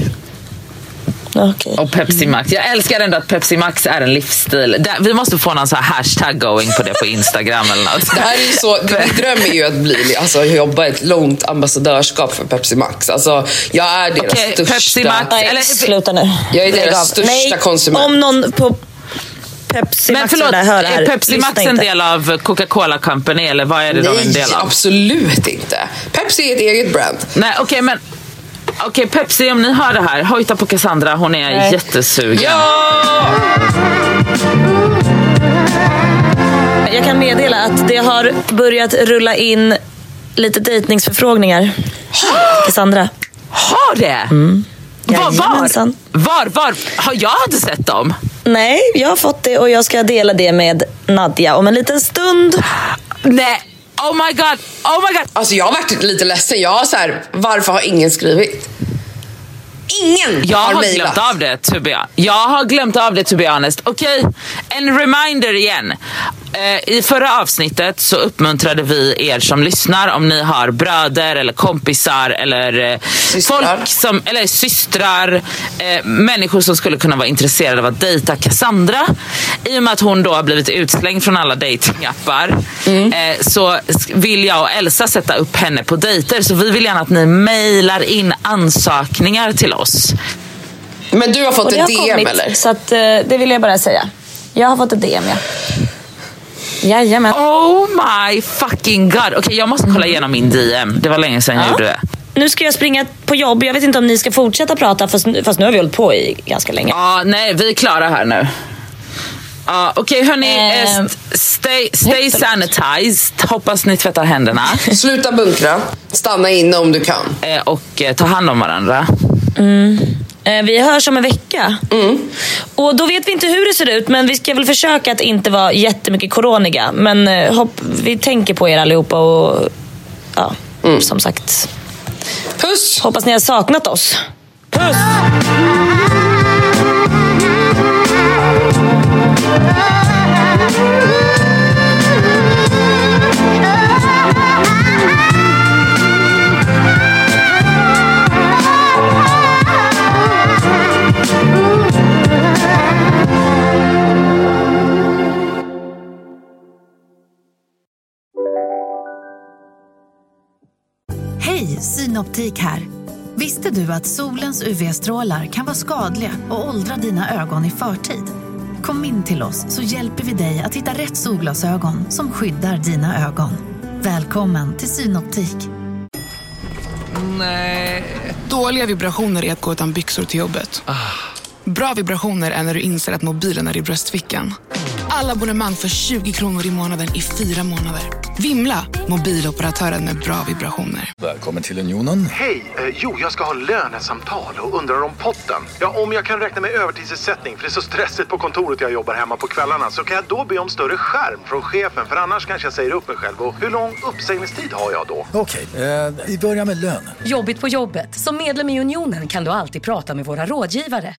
[SPEAKER 3] Okay.
[SPEAKER 4] Och Pepsi Max. Jag älskar ändå att Pepsi Max är en livsstil. Vi måste få någon så här hashtag going på det på Instagram eller något.
[SPEAKER 2] Det här är ju så, min dröm är ju att bli, alltså jobba ett långt ambassadörskap för Pepsi Max. Alltså, jag är deras okay, största...
[SPEAKER 4] Pepsi Max,
[SPEAKER 3] nej,
[SPEAKER 4] eller...
[SPEAKER 3] sluta nu.
[SPEAKER 2] Jag är deras största
[SPEAKER 3] nej,
[SPEAKER 2] konsument.
[SPEAKER 3] Om någon på Pepsi
[SPEAKER 4] Men
[SPEAKER 3] Max
[SPEAKER 4] förlåt,
[SPEAKER 3] där hör här,
[SPEAKER 4] är Pepsi Max en del av Coca-Cola Company eller vad är det
[SPEAKER 2] nej,
[SPEAKER 4] de en del av?
[SPEAKER 2] Absolut inte. Pepsi är ett eget brand.
[SPEAKER 4] Nej, okej, okay, men okej, okay, Pepsi, om ni hör det här, hojta på Cassandra, hon är nej. jättesugen.
[SPEAKER 2] Ja!
[SPEAKER 3] Jag kan meddela att det har börjat rulla in lite dejtningsförfrågningar. Cassandra.
[SPEAKER 4] Har det?
[SPEAKER 3] Mm.
[SPEAKER 4] Var, var? Var, var? Har jag inte sett dem?
[SPEAKER 3] Nej, jag har fått det och jag ska dela det med Nadja om en liten stund.
[SPEAKER 4] Nej. Oh my god, oh my god.
[SPEAKER 2] Alltså jag har varit lite ledsen. Jag har så här, varför har ingen skrivit? Ingen
[SPEAKER 4] jag
[SPEAKER 2] har,
[SPEAKER 4] har
[SPEAKER 2] mejlat.
[SPEAKER 4] glömt av det, to be honest. Jag har glömt av det, to be honest. Okej, okay. En reminder igen. Eh, I förra avsnittet så uppmuntrade vi er som lyssnar, om ni har bröder eller kompisar eller eh, folk som, eller systrar, eh, människor som skulle kunna vara intresserade av att dejta Cassandra. I och med att hon då har blivit utslängd från alla datingappar mm. eh, så vill jag och Elsa sätta upp henne på dejter. Så vi vill gärna att ni mejlar in ansökningar till oss. Men du har fått ett D M kommit, eller?
[SPEAKER 3] Så att, eh, det vill jag bara säga. Jag har fått ett D M, ja. Jajamän.
[SPEAKER 4] Oh my fucking god. Okej, okay, jag måste kolla igenom min D M. Det var länge sedan ja. jag gjorde det.
[SPEAKER 3] Nu ska jag springa på jobb. Jag vet inte om ni ska fortsätta prata, fast, fast nu har vi hållit på i ganska länge.
[SPEAKER 4] Ja, ah, nej, vi är klara här nu. Ah, Okej, okay, hörni. Eh, stay, stay sanitized. Hoppas ni tvättar händerna.
[SPEAKER 2] Sluta bunkra. Stanna inne om du kan.
[SPEAKER 4] Eh, och eh, ta hand om varandra.
[SPEAKER 3] Mm. Vi hörs om en vecka.
[SPEAKER 2] Mm.
[SPEAKER 3] Och då vet vi inte hur det ser ut, men vi ska väl försöka att inte vara jättemycket koroniga. Men hopp, vi tänker på er allihopa och ja, mm. som sagt.
[SPEAKER 2] Puss!
[SPEAKER 3] Hoppas ni har saknat oss. Puss!
[SPEAKER 6] Puss!
[SPEAKER 7] Hej, Synoptik här. Visste du att solens U V-strålar kan vara skadliga och åldra dina ögon i förtid? Kom in till oss så hjälper vi dig att hitta rätt solglasögon som skyddar dina ögon. Välkommen till Synoptik.
[SPEAKER 8] Nej. Dåliga vibrationer är att gå utan byxor till jobbet. Bra vibrationer är när du inser att mobilen är i bröstfickan. Alla abonnemang för tjugo kronor i månaden i fyra månader. Vimla, mobiloperatören med bra vibrationer.
[SPEAKER 9] Välkommen till Unionen.
[SPEAKER 10] Hej, eh, jo jag ska ha lönesamtal och undrar om potten. Ja, om jag kan räkna med övertidsersättning för det är så stressigt på kontoret jag jobbar hemma på kvällarna, så kan jag då be om större skärm från chefen, för annars kanske jag säger upp mig själv. Och hur lång uppsägningstid har jag då?
[SPEAKER 9] Okej, eh, vi börjar med lön.
[SPEAKER 11] Jobbigt på jobbet. Som medlem i Unionen kan du alltid prata med våra rådgivare.